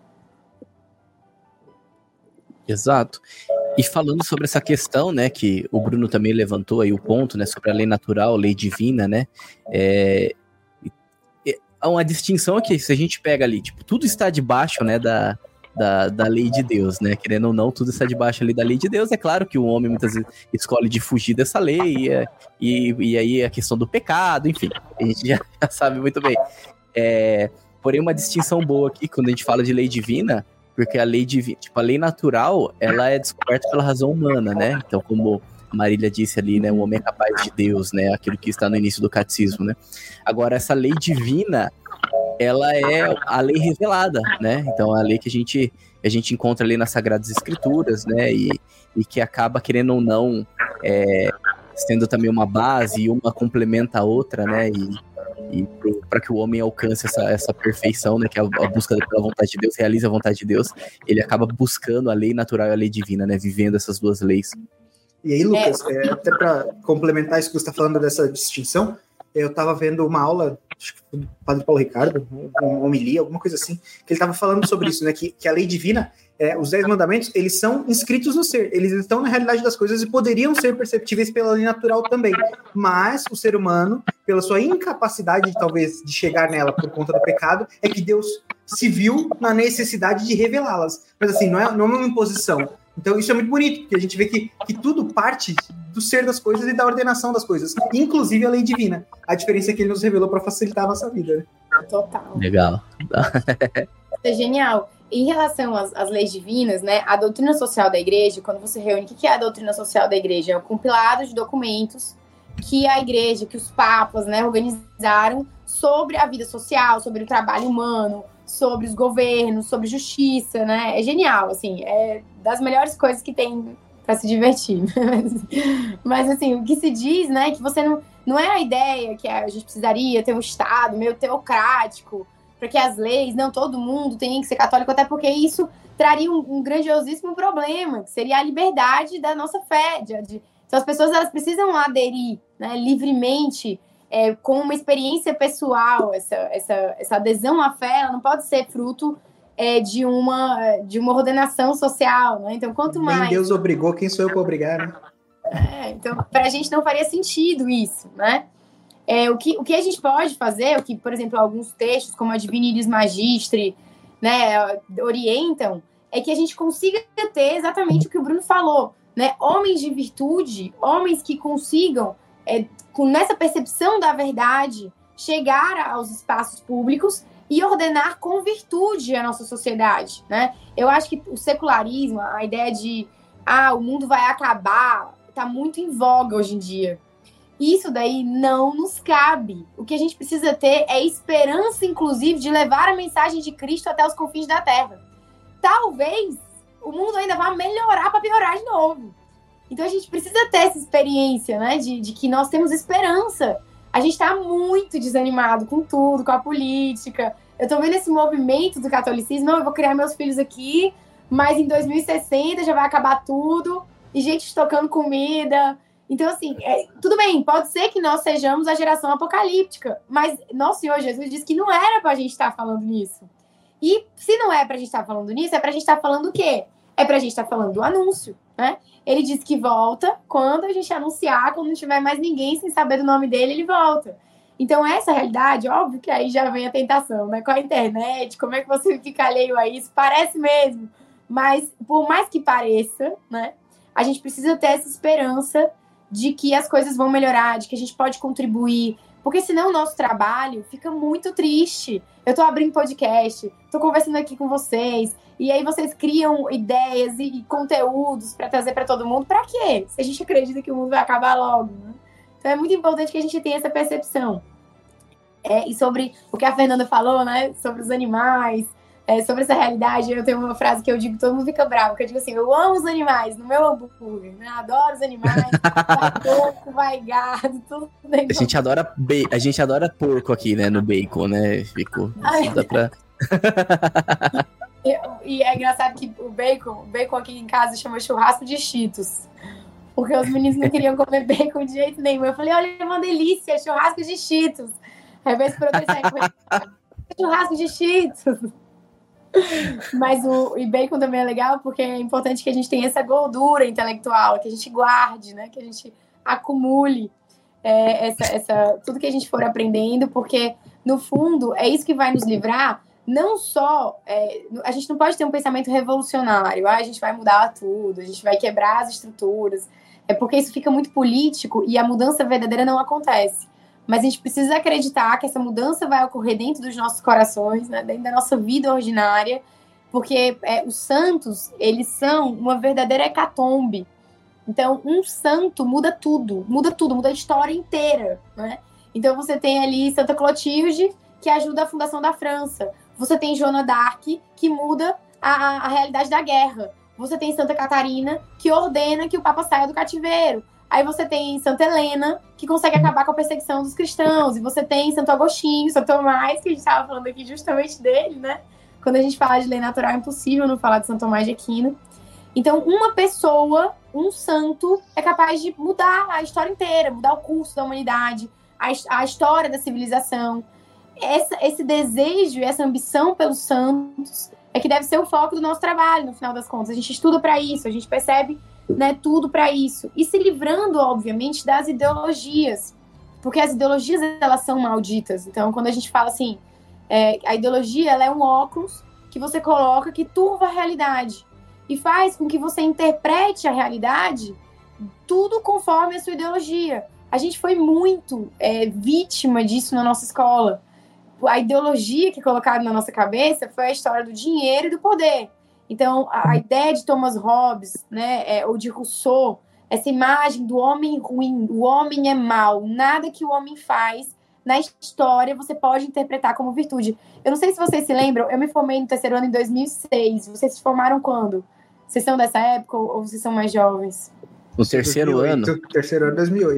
Exato. E falando sobre essa questão, né, que o Bruno também levantou aí o ponto, né, sobre a lei natural, lei divina, né, há uma distinção aqui, se a gente pega ali, tipo, tudo está debaixo, né, da lei de Deus, né, querendo ou não, tudo está debaixo ali da lei de Deus, é claro que o homem muitas vezes escolhe de fugir dessa lei, e aí a questão do pecado, enfim, a gente já sabe muito bem. Porém, uma distinção boa aqui, quando a gente fala de lei divina, porque a lei divina, tipo, a lei natural, ela é descoberta pela razão humana, né? Então, como a Marília disse ali, né? O homem é capaz de Deus, né? Aquilo que está no início do catecismo, né? Agora, essa lei divina, ela é a lei revelada, né? Então, a lei que a gente encontra ali nas Sagradas Escrituras, né? E que acaba, querendo ou não, sendo também uma base e uma complementa a outra, né? E para que o homem alcance essa perfeição, né, que é a busca pela vontade de Deus, realize a vontade de Deus, ele acaba buscando a lei natural e a lei divina, né, vivendo essas duas leis. E aí, Lucas, até para complementar isso que você está falando dessa distinção, eu estava vendo uma aula, acho que do Padre Paulo Ricardo, uma homilia, alguma coisa assim, que ele estava falando sobre isso, né, que a lei divina, os 10 mandamentos, eles são inscritos no ser, eles estão na realidade das coisas e poderiam ser perceptíveis pela lei natural também, mas o ser humano, pela sua incapacidade, talvez, de chegar nela por conta do pecado, é que Deus se viu na necessidade de revelá-las, mas assim, não é uma imposição. Então isso é muito bonito, porque a gente vê que tudo parte do ser das coisas e da ordenação das coisas, inclusive a lei divina. A diferença é que ele nos revelou para facilitar a nossa vida. Né? Total. Legal. É genial. Em relação às leis divinas, né, a doutrina social da igreja, quando você reúne, o que é a doutrina social da igreja? É o compilado de documentos que a igreja, que os papas, né, organizaram sobre a vida social, sobre o trabalho humano, sobre os governos, sobre justiça, né? É genial, assim, é das melhores coisas que tem para se divertir. Mas, assim, o que se diz, né, que você Não é a ideia que a gente precisaria ter um Estado meio teocrático, para que as leis, não, todo mundo tem que ser católico, até porque isso traria um grandiosíssimo problema, que seria a liberdade da nossa fé. Então, as pessoas elas precisam aderir, né, livremente, com uma experiência pessoal. Essa adesão à fé ela não pode ser fruto de uma ordenação social. Né? Então, quanto mais... Nem Deus obrigou, quem sou eu para obrigar, né? Então, para a gente não faria sentido isso, né? O que a gente pode fazer, o que, por exemplo, alguns textos, como a Divina Iris Magistre, né, orientam, é que a gente consiga ter exatamente o que o Bruno falou, né? Homens de virtude, homens que consigam, nessa percepção da verdade, chegar aos espaços públicos e ordenar com virtude a nossa sociedade, né? Eu acho que o secularismo, a ideia de o mundo vai acabar, está muito em voga hoje em dia. Isso daí não nos cabe. O que a gente precisa ter é esperança, inclusive, de levar a mensagem de Cristo até os confins da Terra. Talvez o mundo ainda vá melhorar para piorar de novo. Então a gente precisa ter essa experiência, né, de que nós temos esperança. A gente está muito desanimado com tudo, com a política. Eu estou vendo esse movimento do catolicismo. Não, eu vou criar meus filhos aqui, mas em 2060 já vai acabar tudo. E gente estocando comida. Então, assim, tudo bem, pode ser que nós sejamos a geração apocalíptica, mas nosso Senhor Jesus disse que não era pra gente estar falando nisso. E se não é pra gente estar falando nisso, é pra gente estar falando o quê? É pra gente estar falando do anúncio, né? Ele disse que volta quando a gente anunciar, quando não tiver mais ninguém sem saber do nome dele, ele volta. Então, essa realidade, óbvio que aí já vem a tentação, né? Com a internet, como é que você fica alheio a isso? Parece mesmo, mas por mais que pareça, né? A gente precisa ter essa esperança de que as coisas vão melhorar, de que a gente pode contribuir, porque senão o nosso trabalho fica muito triste. Eu tô abrindo podcast, tô conversando aqui com vocês, e aí vocês criam ideias e conteúdos para trazer para todo mundo. Para quê? Se a gente acredita que o mundo vai acabar logo, né? Então é muito importante que a gente tenha essa percepção. E sobre o que a Fernanda falou, né? Sobre os animais, sobre essa realidade, eu tenho uma frase que eu digo, todo mundo fica bravo, que eu digo assim, eu amo os animais no meu hambúrguer, né? Adoro os animais, vai porco, vai gado, tudo. A gente adora porco aqui, né, no bacon, né, Fico? Dá pra... E é engraçado que o bacon aqui em casa chama churrasco de Cheetos, porque os meninos não queriam comer bacon de jeito nenhum. Eu falei, olha, é uma delícia, churrasco de Cheetos. Aí vai esperar churrasco de Cheetos. Mas o bacon também é legal porque é importante que a gente tenha essa gordura intelectual, que a gente guarde, né? Que a gente acumule tudo que a gente for aprendendo, porque, no fundo, é isso que vai nos livrar. Não só... a gente não pode ter um pensamento revolucionário. A gente vai mudar tudo, a gente vai quebrar as estruturas. Porque isso fica muito político e a mudança verdadeira não acontece. Mas a gente precisa acreditar que essa mudança vai ocorrer dentro dos nossos corações, né, dentro da nossa vida ordinária, porque os santos, eles são uma verdadeira hecatombe. Então, um santo muda tudo, muda a história inteira, né? Então, você tem ali Santa Clotilde, que ajuda a fundação da França. Você tem Joana d'Arc, que muda a realidade da guerra. Você tem Santa Catarina, que ordena que o Papa saia do cativeiro. Aí você tem Santa Helena, que consegue acabar com a perseguição dos cristãos. E você tem Santo Agostinho, Santo Tomás, que a gente estava falando aqui justamente dele, né? Quando a gente fala de lei natural, é impossível não falar de Santo Tomás de Aquino. Então, uma pessoa, um santo, é capaz de mudar a história inteira, mudar o curso da humanidade, a história da civilização. Esse desejo e essa ambição pelos santos é que deve ser o foco do nosso trabalho, no final das contas. A gente estuda para isso, a gente percebe, né, tudo para isso. E se livrando, obviamente, das ideologias. Porque as ideologias, elas são malditas. Então, quando a gente fala assim, a ideologia, ela é um óculos que você coloca que turva a realidade. E faz com que você interprete a realidade tudo conforme a sua ideologia. A gente foi muito vítima disso na nossa escola. A ideologia que colocaram na nossa cabeça foi a história do dinheiro e do poder. Então, a ideia de Thomas Hobbes, né, ou de Rousseau, essa imagem do homem ruim, o homem é mau, nada que o homem faz na história você pode interpretar como virtude. Eu não sei se vocês se lembram, eu me formei no terceiro ano em 2006. Vocês se formaram quando? Vocês são dessa época ou vocês são mais jovens? No terceiro 2008, ano? Terceiro ano, 2008.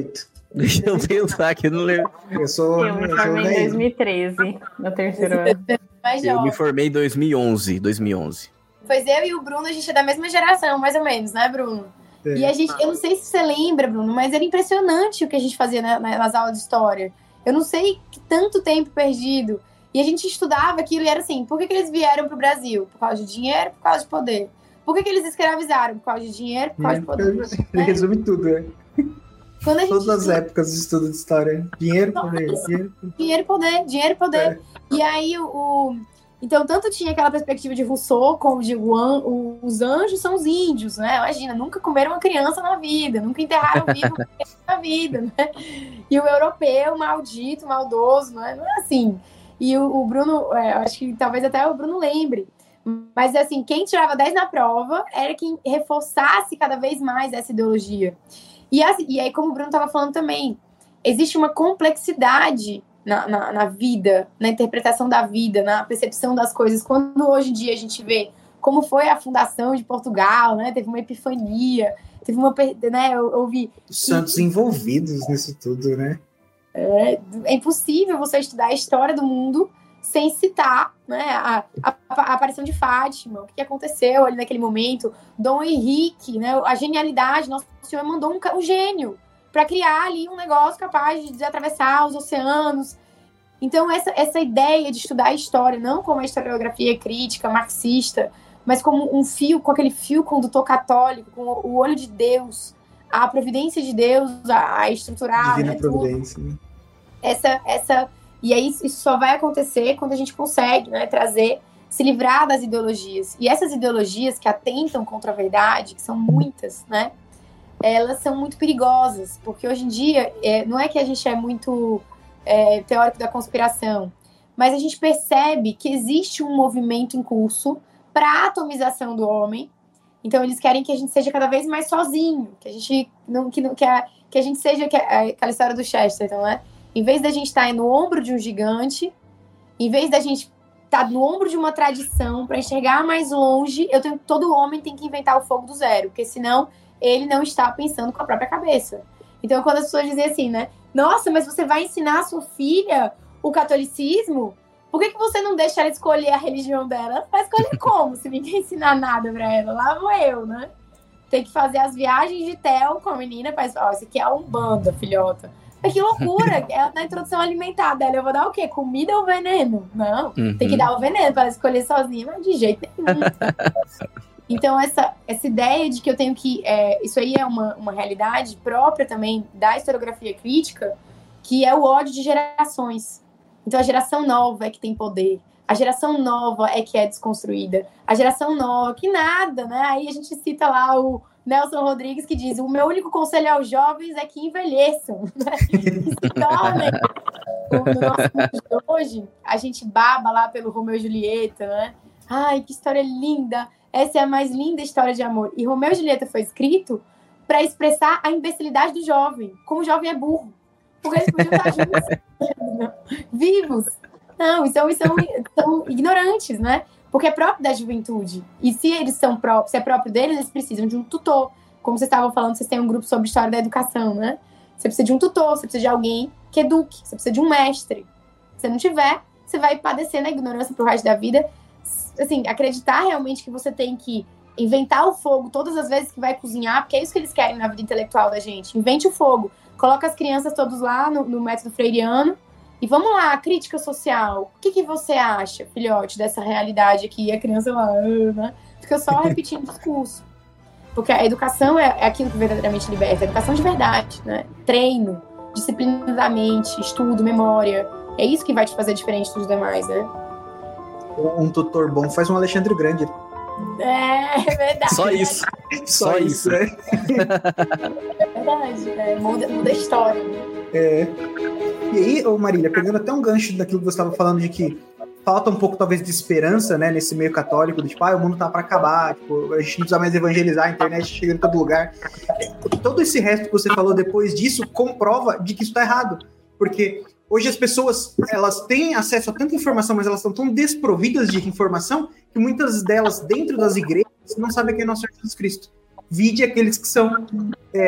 Deixa eu pensar que eu não lembro. Eu me formei em 2013, no terceiro ano. Eu me formei em 2011. Pois eu e o Bruno, a gente é da mesma geração, mais ou menos, né, Bruno? E a gente, eu não sei se você lembra, Bruno, mas era impressionante o que a gente fazia nas aulas de história. Eu não sei que tanto tempo perdido. E a gente estudava aquilo e era assim, por que eles vieram para o Brasil? Por causa de dinheiro, por causa de poder. Por que eles escravizaram? Por causa de dinheiro, por causa de poder. Ele resume tudo, né? Todas as estuda... épocas de estudo de história. Dinheiro, poder, dinheiro, poder. E aí, então, tanto tinha aquela perspectiva de Rousseau, como de os anjos são os índios, né? Imagina, nunca comeram uma criança na vida, nunca enterraram vivo na vida, né? E o europeu, maldito, maldoso, não é assim. E o Bruno, acho que talvez até o Bruno lembre, mas assim, quem tirava 10 na prova era quem reforçasse cada vez mais essa ideologia. E aí, como o Bruno estava falando também, existe uma complexidade na vida, na interpretação da vida, na percepção das coisas. Quando hoje em dia a gente vê como foi a fundação de Portugal, né? Teve uma epifania, teve uma... Né? Eu ouvi... Os santos envolvidos nisso tudo, né? É impossível você estudar a história do mundo sem citar, né, a aparição de Fátima, o que aconteceu ali naquele momento, Dom Henrique, né, a genialidade, Nosso Senhor mandou um gênio para criar ali um negócio capaz de atravessar os oceanos. Então, essa ideia de estudar a história, não como a historiografia crítica, marxista, mas como um fio, com aquele fio condutor católico, com o olho de Deus, a providência de Deus, a estruturar... Divina, né, providência. E aí isso só vai acontecer quando a gente consegue, né, se livrar das ideologias. E essas ideologias que atentam contra a verdade, que são muitas, né, elas são muito perigosas, porque hoje em dia, não é que a gente é muito teórico da conspiração, mas a gente percebe que existe um movimento em curso para a atomização do homem. Então eles querem que a gente seja cada vez mais sozinho, que a gente que a gente seja aquela história do Chesterton, né? Em vez da gente estar no ombro de um gigante, em vez da gente estar no ombro de uma tradição, para enxergar mais longe, todo homem tem que inventar o fogo do zero, porque senão ele não está pensando com a própria cabeça. Então, quando as pessoas dizem assim, né? Nossa, mas você vai ensinar a sua filha o catolicismo? Por que você não deixa ela escolher a religião dela? Ela vai escolher como, se ninguém ensinar nada para ela? Lá vou eu, né? Tem que fazer as viagens de Theo com a menina, faz, isso aqui é a Umbanda, filhota. Que loucura, na introdução alimentar dela, eu vou dar o quê? Comida ou veneno? Não, tem que dar o veneno para ela escolher sozinha, mas de jeito nenhum. Então, essa ideia de que eu tenho que... isso aí é uma realidade própria também da historiografia crítica, que é o ódio de gerações. Então, a geração nova é que tem poder. A geração nova é que é desconstruída. A geração nova, que nada, né? Aí a gente cita lá o Nelson Rodrigues, que diz: o meu único conselho aos jovens é que envelheçam, né? Que se tornem. No nosso mundo de hoje, a gente baba lá pelo Romeu e Julieta, né? Ai, que história linda! Essa é a mais linda história de amor. E Romeu e Julieta foi escrito para expressar a imbecilidade do jovem. Como o jovem é burro. Porque eles podiam estar juntos, vivos. Não, são ignorantes, né? Porque é próprio da juventude. E se se é próprio deles, eles precisam de um tutor. Como vocês estavam falando, vocês têm um grupo sobre história da educação, né? Você precisa de um tutor, você precisa de alguém que eduque, você precisa de um mestre. Se você não tiver, você vai padecer na ignorância pro resto da vida. Assim, acreditar realmente que você tem que inventar o fogo todas as vezes que vai cozinhar, porque é isso que eles querem na vida intelectual da gente. Invente o fogo. Coloca as crianças todos lá no método freiriano. E vamos lá, crítica social. O que você acha, filhote, dessa realidade aqui? E a criança lá, né? Fica só repetindo o discurso. Porque a educação é aquilo que verdadeiramente liberta. A educação de verdade, né? Treino, disciplina da mente, estudo, memória. É isso que vai te fazer diferente dos demais, né? Um tutor bom faz um Alexandre Grande. É verdade. Só isso. Só isso, né? É verdade. Muda a história. E aí, Marília, pegando até um gancho daquilo que você estava falando de que falta um pouco, talvez, de esperança, né, nesse meio católico, de tipo, o mundo tá para acabar, tipo, a gente não precisa mais evangelizar, a internet chega em todo lugar. Todo esse resto que você falou depois disso comprova de que isso tá errado. Porque hoje as pessoas, elas têm acesso a tanta informação, mas elas estão tão desprovidas de informação que muitas delas, dentro das igrejas, não sabem quem é nosso Senhor Jesus Cristo. Vide aqueles que são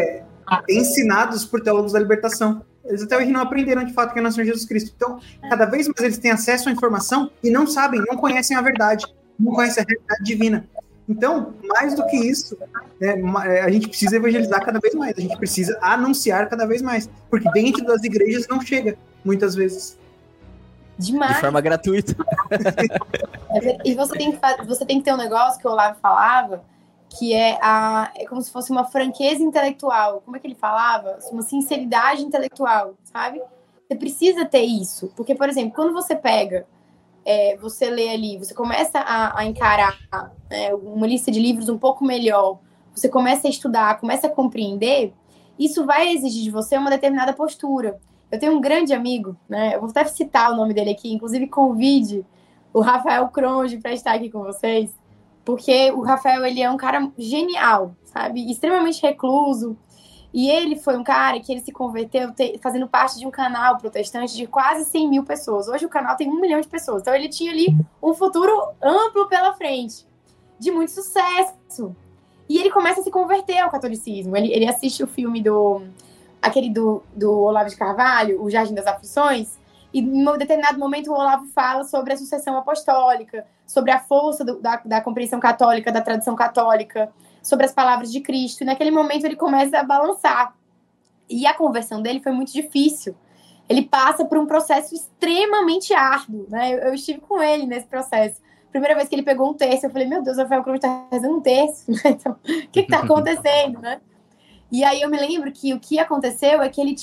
ensinados por teólogos da libertação. Eles até hoje não aprenderam de fato que é a nação de Jesus Cristo. Então, cada vez mais eles têm acesso à informação e não sabem, não conhecem a verdade, não conhecem a realidade divina. Então, mais do que isso, a gente precisa evangelizar cada vez mais, a gente precisa anunciar cada vez mais, porque dentro das igrejas não chega, muitas vezes. Demais. De forma gratuita. E você tem que ter um negócio que o Olavo falava, que é como se fosse uma franqueza intelectual. Como é que ele falava? Uma sinceridade intelectual, sabe? Você precisa ter isso. Porque, por exemplo, quando você pega, você lê ali, você começa a encarar uma lista de livros um pouco melhor, você começa a estudar, começa a compreender, isso vai exigir de você uma determinada postura. Eu tenho um grande amigo, né? Eu vou até citar o nome dele aqui, inclusive convide o Rafael Cronge para estar aqui com vocês, porque o Rafael, ele é um cara genial, sabe? Extremamente recluso. E ele foi um cara que ele se converteu fazendo parte de um canal protestante de quase 100 mil pessoas. Hoje o canal tem 1 milhão de pessoas. Então ele tinha ali um futuro amplo pela frente, de muito sucesso. E ele começa a se converter ao catolicismo. Ele assiste o filme aquele do Olavo de Carvalho, O Jardim das Aflições, e em um determinado momento o Olavo fala sobre a sucessão apostólica, sobre a força da compreensão católica, da tradição católica, sobre as palavras de Cristo, e naquele momento ele começa a balançar. E a conversão dele foi muito difícil. Ele passa por um processo extremamente árduo, né? Eu estive com ele nesse processo. Primeira vez que ele pegou um terço, eu falei, meu Deus, o Rafael Cruz está rezando um terço. Então, o que está acontecendo, né? E aí eu me lembro que o que aconteceu é que ele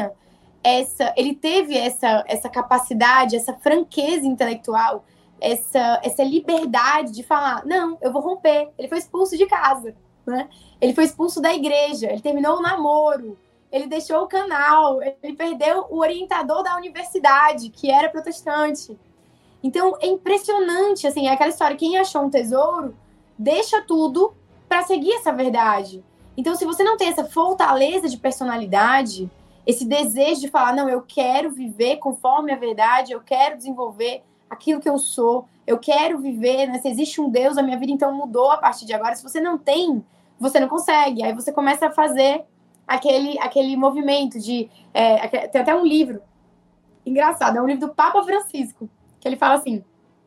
teve essa capacidade, essa franqueza intelectual, essa liberdade de falar, não, eu vou romper. Ele foi expulso de casa, né? Ele foi expulso da igreja, ele terminou o namoro, ele deixou o canal, ele perdeu o orientador da universidade, que era protestante. Então, é impressionante, assim, é aquela história, quem achou um tesouro, deixa tudo para seguir essa verdade. Então, se você não tem essa fortaleza de personalidade, esse desejo de falar, não, eu quero viver conforme a verdade, eu quero desenvolver aquilo que eu sou, eu quero viver, né? Se existe um Deus, a minha vida então mudou a partir de agora. Se você não tem, você não consegue. Aí você começa a fazer aquele movimento de... tem até um livro engraçado, é um livro do Papa Francisco, que ele fala assim,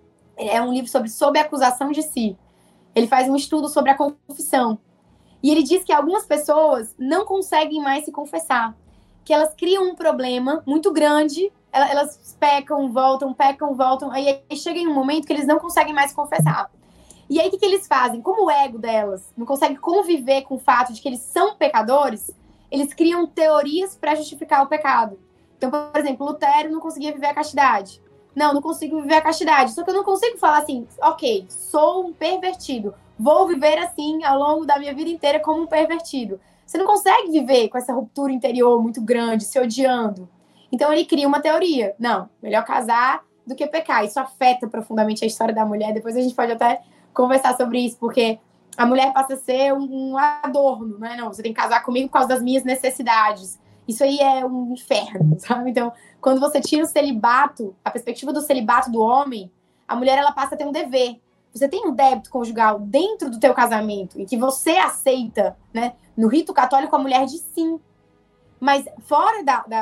é um livro sob a acusação de si. Ele faz um estudo sobre a confissão. E ele diz que algumas pessoas não conseguem mais se confessar, que elas criam um problema muito grande, elas pecam, voltam, aí chega em um momento que eles não conseguem mais se confessar. E aí o que eles fazem? Como o ego delas não consegue conviver com o fato de que eles são pecadores, eles criam teorias para justificar o pecado. Então, por exemplo, Lutero não conseguia viver a castidade. Não consigo viver a castidade, só que eu não consigo falar assim, ok, sou um pervertido, vou viver assim ao longo da minha vida inteira como um pervertido. Você não consegue viver com essa ruptura interior muito grande, se odiando. Então ele cria uma teoria. Não, melhor casar do que pecar. Isso afeta profundamente a história da mulher. Depois a gente pode até conversar sobre isso, porque a mulher passa a ser um adorno, né? Não, você tem que casar comigo por causa das minhas necessidades. Isso aí é um inferno, sabe? Então, quando você tira o celibato, a perspectiva do celibato do homem, a mulher ela passa a ter um dever. Você tem um débito conjugal dentro do teu casamento, em que você aceita, né? No rito católico, a mulher diz sim. Mas fora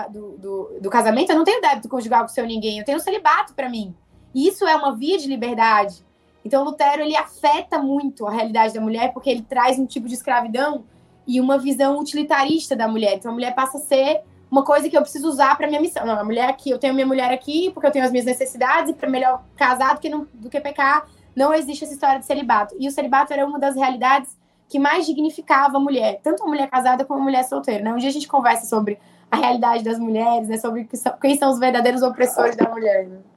do casamento, eu não tenho débito conjugal com o seu ninguém, eu tenho um celibato para mim. E isso é uma via de liberdade. Então, Lutero, ele afeta muito a realidade da mulher, porque ele traz um tipo de escravidão e uma visão utilitarista da mulher. Então, a mulher passa a ser uma coisa que eu preciso usar para minha missão. Não, a mulher aqui, eu tenho minha mulher aqui porque eu tenho as minhas necessidades e para melhor casar do que pecar, não existe essa história de celibato. E o celibato era uma das realidades que mais dignificava a mulher, tanto a mulher casada como a mulher solteira, né? Um dia a gente conversa sobre a realidade das mulheres, né? Sobre quem são os verdadeiros opressores da mulher, né?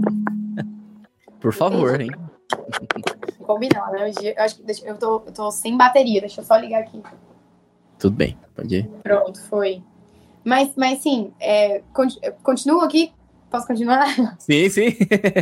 Por favor, hein? Combinar, né? Eu acho que eu tô sem bateria, deixa eu só ligar aqui. Tudo bem, pode ir. Pronto, foi. Mas sim, continuo aqui? Posso continuar? Sim. Sim.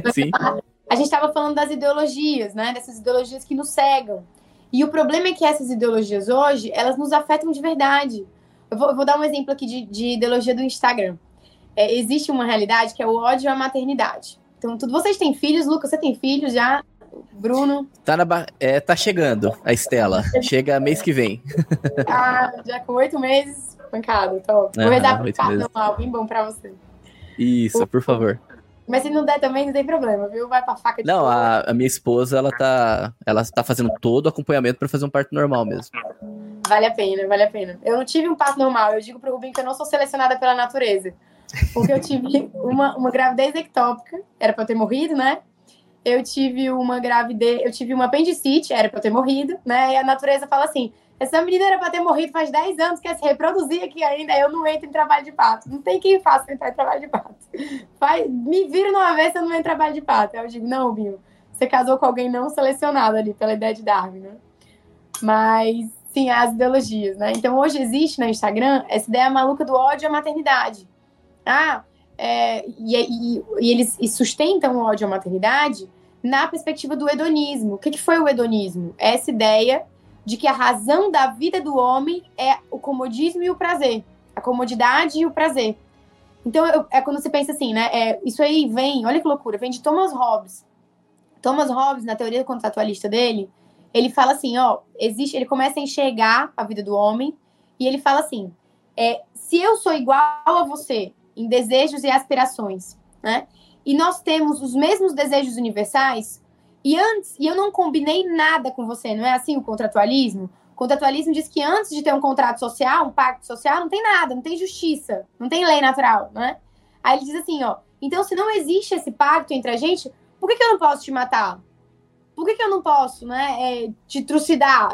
A gente estava falando das ideologias, né? Dessas ideologias que nos cegam. E o problema é que essas ideologias hoje, elas nos afetam de verdade. Eu vou dar um exemplo aqui de ideologia do Instagram. Existe uma realidade que é o ódio à maternidade. Então, vocês têm filhos, Lucas, você tem filhos já? Bruno? Tá chegando a Estela. Chega mês que vem. Já com 8 meses, pancada. Então, vou rezar pro parto normal, bem bom pra você. Isso, por favor. Mas se não der também, não tem problema, viu? Vai pra faca de Não, a minha esposa, ela tá fazendo todo o acompanhamento pra fazer um parto normal mesmo. Vale a pena. Eu não tive um parto normal, eu digo pro Rubinho que eu não sou selecionada pela natureza. Porque eu tive uma gravidez ectópica, era pra eu ter morrido, né? Eu tive uma apendicite, era pra eu ter morrido, né? E a natureza fala assim, essa menina era pra ter morrido faz 10 anos, quer se reproduzir aqui ainda, eu não entro em trabalho de parto. Não tem quem faça entrar em trabalho de parto. Me vira numa vez se eu não entro em trabalho de parto. Aí eu digo, não, Binho, você casou com alguém não selecionado ali, pela ideia de Darwin, né? Mas, sim, as ideologias, né? Então, hoje existe no Instagram essa ideia maluca do ódio à maternidade. E eles sustentam o ódio à maternidade na perspectiva do hedonismo. O que foi o hedonismo? É essa ideia de que a razão da vida do homem é o comodismo e o prazer. A comodidade e o prazer. Então, é quando você pensa assim, né? Isso aí vem, olha que loucura, vem de Thomas Hobbes. Thomas Hobbes, na teoria contratualista dele, ele fala assim, ele começa a enxergar a vida do homem e ele fala assim, se eu sou igual a você em desejos e aspirações, né? E nós temos os mesmos desejos universais, e eu não combinei nada com você, não é assim o contratualismo? O contratualismo diz que antes de ter um contrato social, um pacto social, não tem nada, não tem justiça, não tem lei natural, né? Aí ele diz assim, então se não existe esse pacto entre a gente, por que eu não posso te matar? Por que eu não posso, né, te trucidar?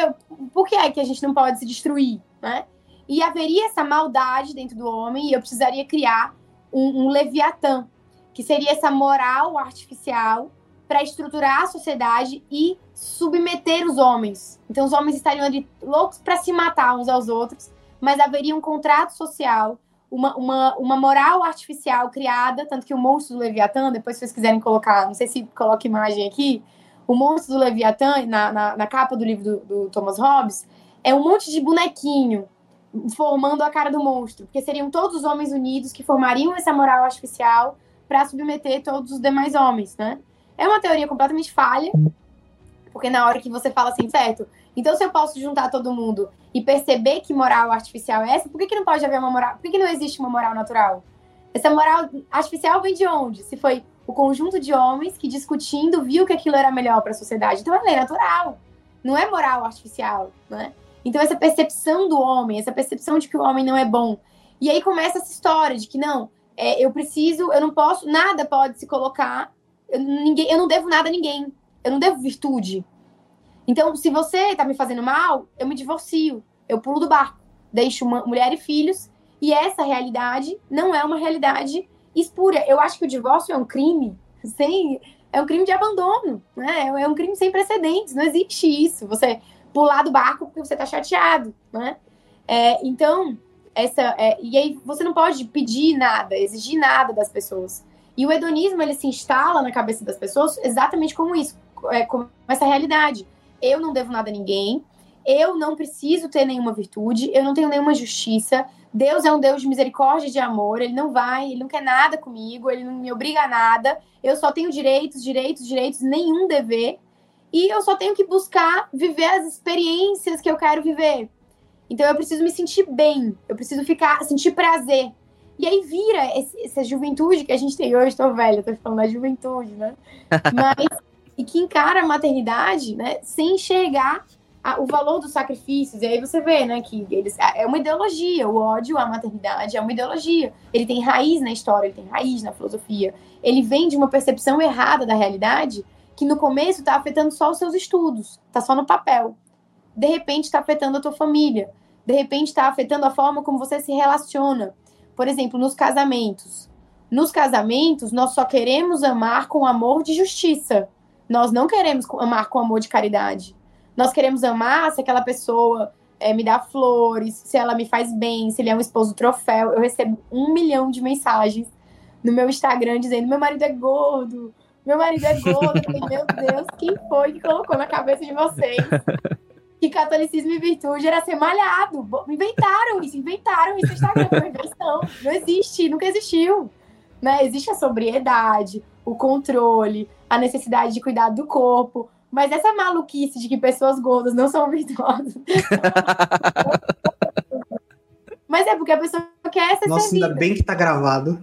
Por que é que a gente não pode se destruir, né? E haveria essa maldade dentro do homem, e eu precisaria criar um Leviatã, que seria essa moral artificial para estruturar a sociedade e submeter os homens. Então, os homens estariam ali loucos para se matar uns aos outros, mas haveria um contrato social, uma moral artificial criada, tanto que o monstro do Leviatã, depois se vocês quiserem colocar, não sei se coloca imagem aqui, o monstro do Leviatã, na capa do livro do Thomas Hobbes, é um monte de bonequinho formando a cara do monstro, porque seriam todos os homens unidos que formariam essa moral artificial para submeter todos os demais homens, né? É uma teoria completamente falha, porque na hora que você fala assim, certo, então se eu posso juntar todo mundo e perceber que moral artificial é essa, por que não pode haver uma moral? Por que não existe uma moral natural? Essa moral artificial vem de onde? Se foi o conjunto de homens que, discutindo, viu que aquilo era melhor para a sociedade. Então é lei natural, não é moral artificial, né? Então essa percepção do homem, essa percepção de que o homem não é bom. E aí começa essa história de que não, eu não posso, nada pode se colocar, eu não devo nada a ninguém, eu não devo virtude. Então, se você tá me fazendo mal, eu me divorcio, eu pulo do barco, deixo uma mulher e filhos, e essa realidade não é uma realidade espúria. Eu acho que o divórcio é um crime, é um crime de abandono, né? É um crime sem precedentes, não existe isso, você pular do barco porque você tá chateado, né? Então, e aí você não pode pedir nada, exigir nada das pessoas. E o hedonismo, ele se instala na cabeça das pessoas exatamente como isso, como essa realidade. Eu não devo nada a ninguém, eu não preciso ter nenhuma virtude, eu não tenho nenhuma justiça, Deus é um Deus de misericórdia e de amor, ele não quer nada comigo, ele não me obriga a nada, eu só tenho direitos, nenhum dever, e eu só tenho que buscar viver as experiências que eu quero viver. Então eu preciso me sentir bem, eu preciso sentir prazer. E aí vira essa juventude que a gente tem hoje, tô velha, tô falando da juventude, né? E que encara a maternidade, né, sem enxergar o valor dos sacrifícios. E aí você vê, né, que é uma ideologia, o ódio à maternidade é uma ideologia. Ele tem raiz na história, ele tem raiz na filosofia. Ele vem de uma percepção errada da realidade que no começo está afetando só os seus estudos, está só no papel. De repente está afetando a tua família, de repente está afetando a forma como você se relaciona. Por exemplo, nos casamentos. Nos casamentos, nós só queremos amar com amor de justiça. Nós não queremos amar com amor de caridade. Nós queremos amar se aquela pessoa me dá flores, se ela me faz bem, se ele é um esposo troféu. Eu recebo 1 milhão de mensagens no meu Instagram dizendo: meu marido é gordo. Meu marido é gordo. Eu falei, meu Deus, quem foi que colocou na cabeça de vocês que catolicismo e virtude era ser malhado? Inventaram isso no Instagram, foi uma invenção. Não existe, nunca existiu. né? Existe a sobriedade, o controle, a necessidade de cuidar do corpo, mas essa maluquice de que pessoas gordas não são virtuosas. Mas é porque a pessoa quer ser Nossa, servida. ainda bem que tá gravado.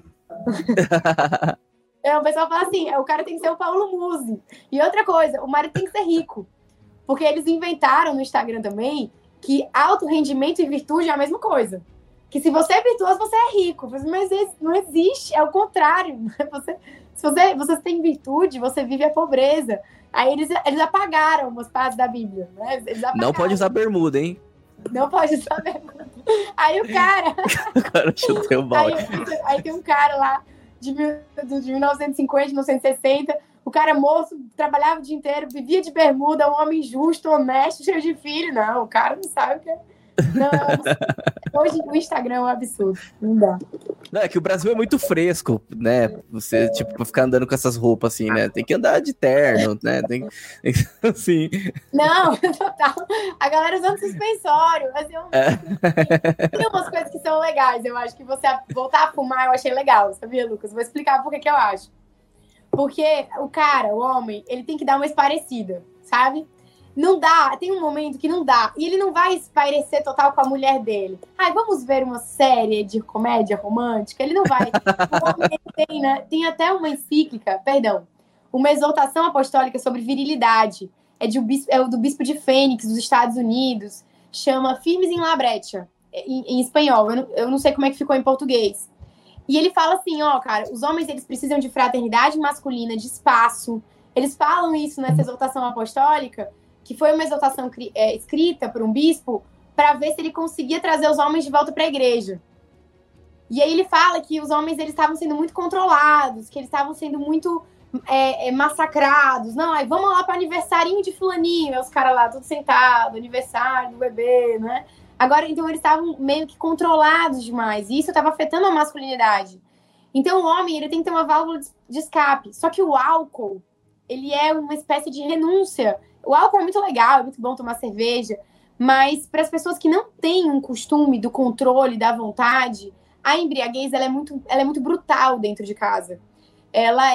O pessoal fala assim, o cara tem que ser o Paulo Musi. E outra coisa, o marido tem que ser rico. Porque eles inventaram no Instagram também que alto rendimento e virtude é a mesma coisa. Que se você é virtuoso, você é rico. Mas não existe, é o contrário. Se você tem virtude, você vive a pobreza. Aí eles apagaram umas partes da Bíblia. Né? Não pode usar bermuda, hein? Não pode usar bermuda. Aí o cara... Agora eu chutei o balde. Aí tem um cara lá de 1950, 1960, o cara moço, trabalhava o dia inteiro, vivia de bermuda, um homem justo, honesto, cheio de filho. Não, o cara não sabe o que é. Não, hoje o Instagram é um absurdo, não dá. Não, é que o Brasil é muito fresco, né? Você, tipo, pra ficar andando com essas roupas assim, né? Tem que andar de terno, né? Tem assim. Não, total. A galera usando suspensório. Assim, tem umas coisas que são legais. Eu acho que você voltar a fumar, eu achei legal, sabia, Lucas? Vou explicar por que eu acho. Porque o homem, ele tem que dar uma esparecida, sabe? Não dá, tem um momento que não dá. E ele não vai espairecer total com a mulher dele. Ai, vamos ver uma série de comédia romântica? Ele não vai. O homem tem, né? Tem até uma encíclica, uma exortação apostólica sobre virilidade. É do bispo de Fênix, dos Estados Unidos. Chama Firmes em la Brecha, em espanhol. Eu não sei como é que ficou em português. E ele fala assim, cara, os homens eles precisam de fraternidade masculina, de espaço. Eles falam isso nessa exortação apostólica, que foi uma exortação escrita por um bispo para ver se ele conseguia trazer os homens de volta para a igreja. E aí ele fala que os homens eles estavam sendo muito controlados, que eles estavam sendo muito massacrados. Não, aí vamos lá para o aniversarinho de fulaninho, aí os caras lá todos sentados, aniversário do bebê, né? Agora, então, eles estavam meio que controlados demais, e isso estava afetando a masculinidade. Então, o homem ele tem que ter uma válvula de escape. Só que o álcool, ele é uma espécie de renúncia. O álcool é muito legal, é muito bom tomar cerveja, mas para as pessoas que não têm um costume do controle, da vontade, a embriaguez ela é muito brutal dentro de casa. Ela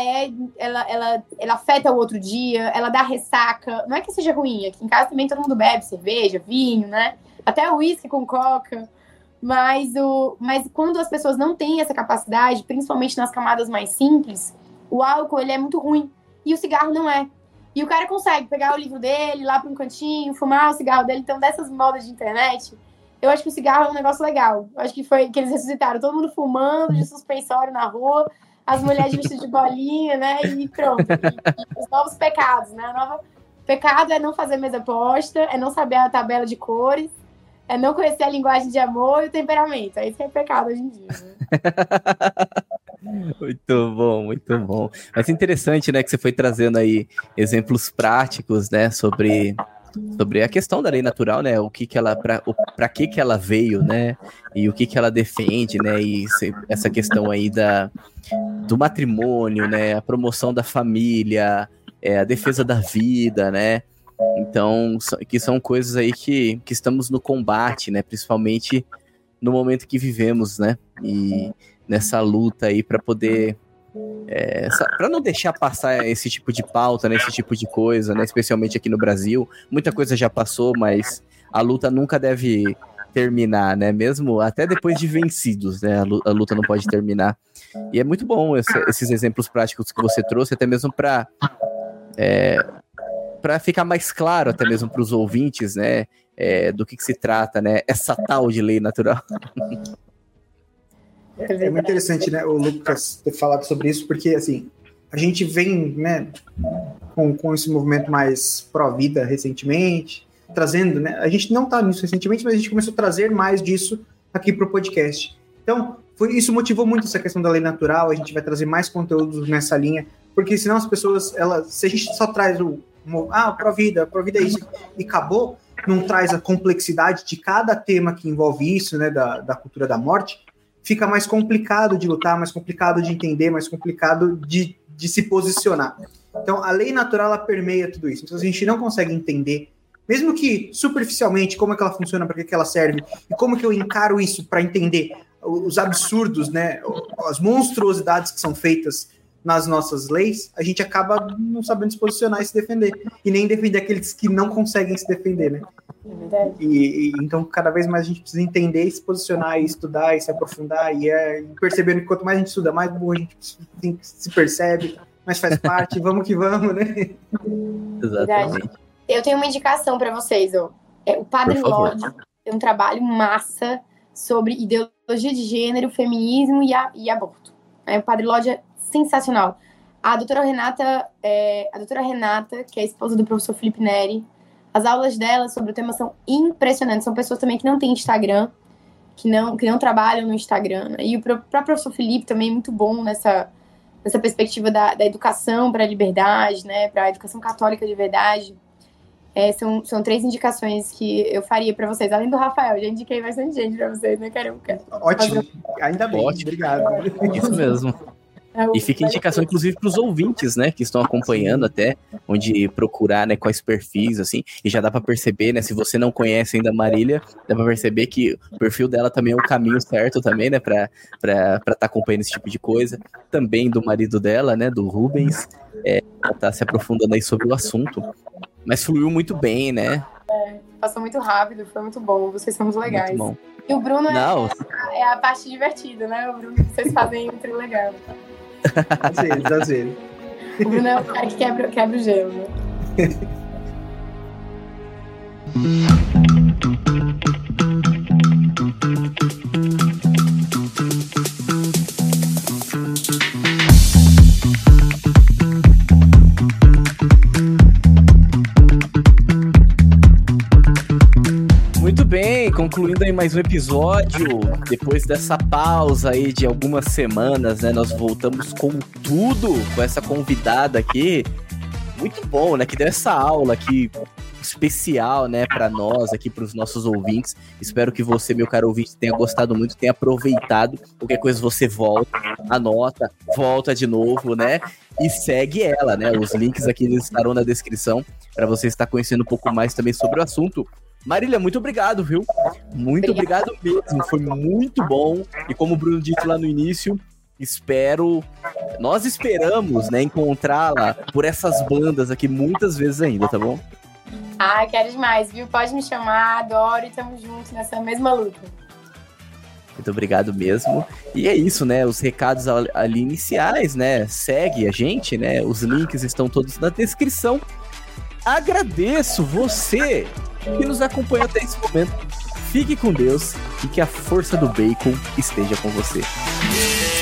afeta o outro dia, ela dá ressaca. Não é que seja ruim, aqui em casa também todo mundo bebe cerveja, vinho, né? Até uísque com coca. Mas quando as pessoas não têm essa capacidade, principalmente nas camadas mais simples, o álcool ele é muito ruim. E o cigarro não é. E o cara consegue pegar o livro dele, ir lá para um cantinho, fumar o cigarro dele. Então, dessas modas de internet, eu acho que o cigarro é um negócio legal. Eu acho que foi que eles ressuscitaram. Todo mundo fumando de suspensório na rua, as mulheres vestidas de bolinha, né? E pronto. E os novos pecados, né? Pecado é não fazer mesa posta, é não saber a tabela de cores, é não conhecer a linguagem de amor e o temperamento. É isso que é pecado hoje em dia, né? Muito bom, muito bom. Mas interessante, né, que você foi trazendo aí exemplos práticos, né, sobre a questão da lei natural, né, o que ela, para que ela veio, né, e o que ela defende, né, e essa questão aí do matrimônio, né, a promoção da família, a defesa da vida, né. Então, que são coisas aí que estamos no combate, né, principalmente no momento que vivemos, né, e nessa luta aí para poder, para não deixar passar esse tipo de pauta, né, esse tipo de coisa, né, especialmente aqui no Brasil. Muita coisa já passou, mas a luta nunca deve terminar, né, mesmo até depois de vencidos, né, a luta não pode terminar. E é muito bom esses exemplos práticos que você trouxe, até mesmo para ficar mais claro, até mesmo para os ouvintes, né, do que se trata, né, essa tal de lei natural. É muito interessante, né, o Lucas ter falado sobre isso, porque, assim, a gente vem, né, com esse movimento mais pró-vida recentemente, trazendo, né, a gente não tá nisso recentemente, mas a gente começou a trazer mais disso aqui pro podcast. Então, isso motivou muito essa questão da lei natural, a gente vai trazer mais conteúdos nessa linha, porque senão as pessoas, se a gente só traz pró-vida é isso, e acabou, não traz a complexidade de cada tema que envolve isso, né, da cultura da morte, fica mais complicado de lutar, mais complicado de entender, mais complicado de se posicionar. Então, a lei natural, ela permeia tudo isso. Então, a gente não consegue entender, mesmo que superficialmente, como é que ela funciona, para que ela serve, e como que eu encaro isso para entender os absurdos, né, as monstruosidades que são feitas nas nossas leis, a gente acaba não sabendo se posicionar e se defender. E nem defender aqueles que não conseguem se defender, né? É verdade. Então, cada vez mais a gente precisa entender, e se posicionar, e estudar, e se aprofundar, e percebendo que quanto mais a gente estuda, mais burro a gente se percebe, mas faz parte, vamos que vamos, né? Exatamente. Eu tenho uma indicação para vocês, ó. O Padre Lodge tem um trabalho massa sobre ideologia de gênero, feminismo e aborto. O Padre Lodge é sensacional. A doutora Renata, que é a esposa do professor Felipe Neri, as aulas dela sobre o tema são impressionantes. São pessoas também que não têm Instagram, que não trabalham no Instagram. Né? E o próprio professor Felipe também é muito bom nessa perspectiva da educação para a liberdade, né? Para a educação católica de verdade. São 3 indicações que eu faria para vocês. Além do Rafael, já indiquei bastante gente para vocês, né, Caramba? Ótimo, ainda bem, ótimo. Obrigado. Isso mesmo. E fica a indicação, inclusive, para os ouvintes, né, que estão acompanhando até, onde procurar, né, quais perfis, assim, e já dá para perceber, né, se você não conhece ainda a Marília, dá para perceber que o perfil dela também é o caminho certo também, né, para estar acompanhando esse tipo de coisa. Também do marido dela, né, do Rubens, tá se aprofundando aí sobre o assunto. Mas fluiu muito bem, né? Passou muito rápido, foi muito bom, vocês são muito legais. Muito bom. E o Bruno Não. é a parte divertida, né? O Bruno, vocês fazem um trio legal. Às vezes. O Bruno é o cara que quebra o gelo, né? Muito bem, concluindo aí mais um episódio, depois dessa pausa aí de algumas semanas, né, nós voltamos com tudo, com essa convidada aqui, muito bom, né, que deu essa aula aqui especial, né, para nós aqui, para os nossos ouvintes. Espero que você, meu caro ouvinte, tenha gostado muito, tenha aproveitado. Qualquer coisa você volta, anota, volta de novo, né, e segue ela, né, os links aqui estarão na descrição para você estar conhecendo um pouco mais também sobre o assunto. Marília, muito obrigado, viu? Muito obrigado mesmo, foi muito bom. E como o Bruno disse lá no início, nós esperamos, né, encontrá-la por essas bandas aqui muitas vezes ainda, tá bom? Quero demais, viu? Pode me chamar, adoro e tamo juntos nessa mesma luta. Muito obrigado mesmo. E é isso, né? Os recados ali iniciais, né? Segue a gente, né? Os links estão todos na descrição. Agradeço você que nos acompanha até esse momento. Fique com Deus e que a força do bacon esteja com você.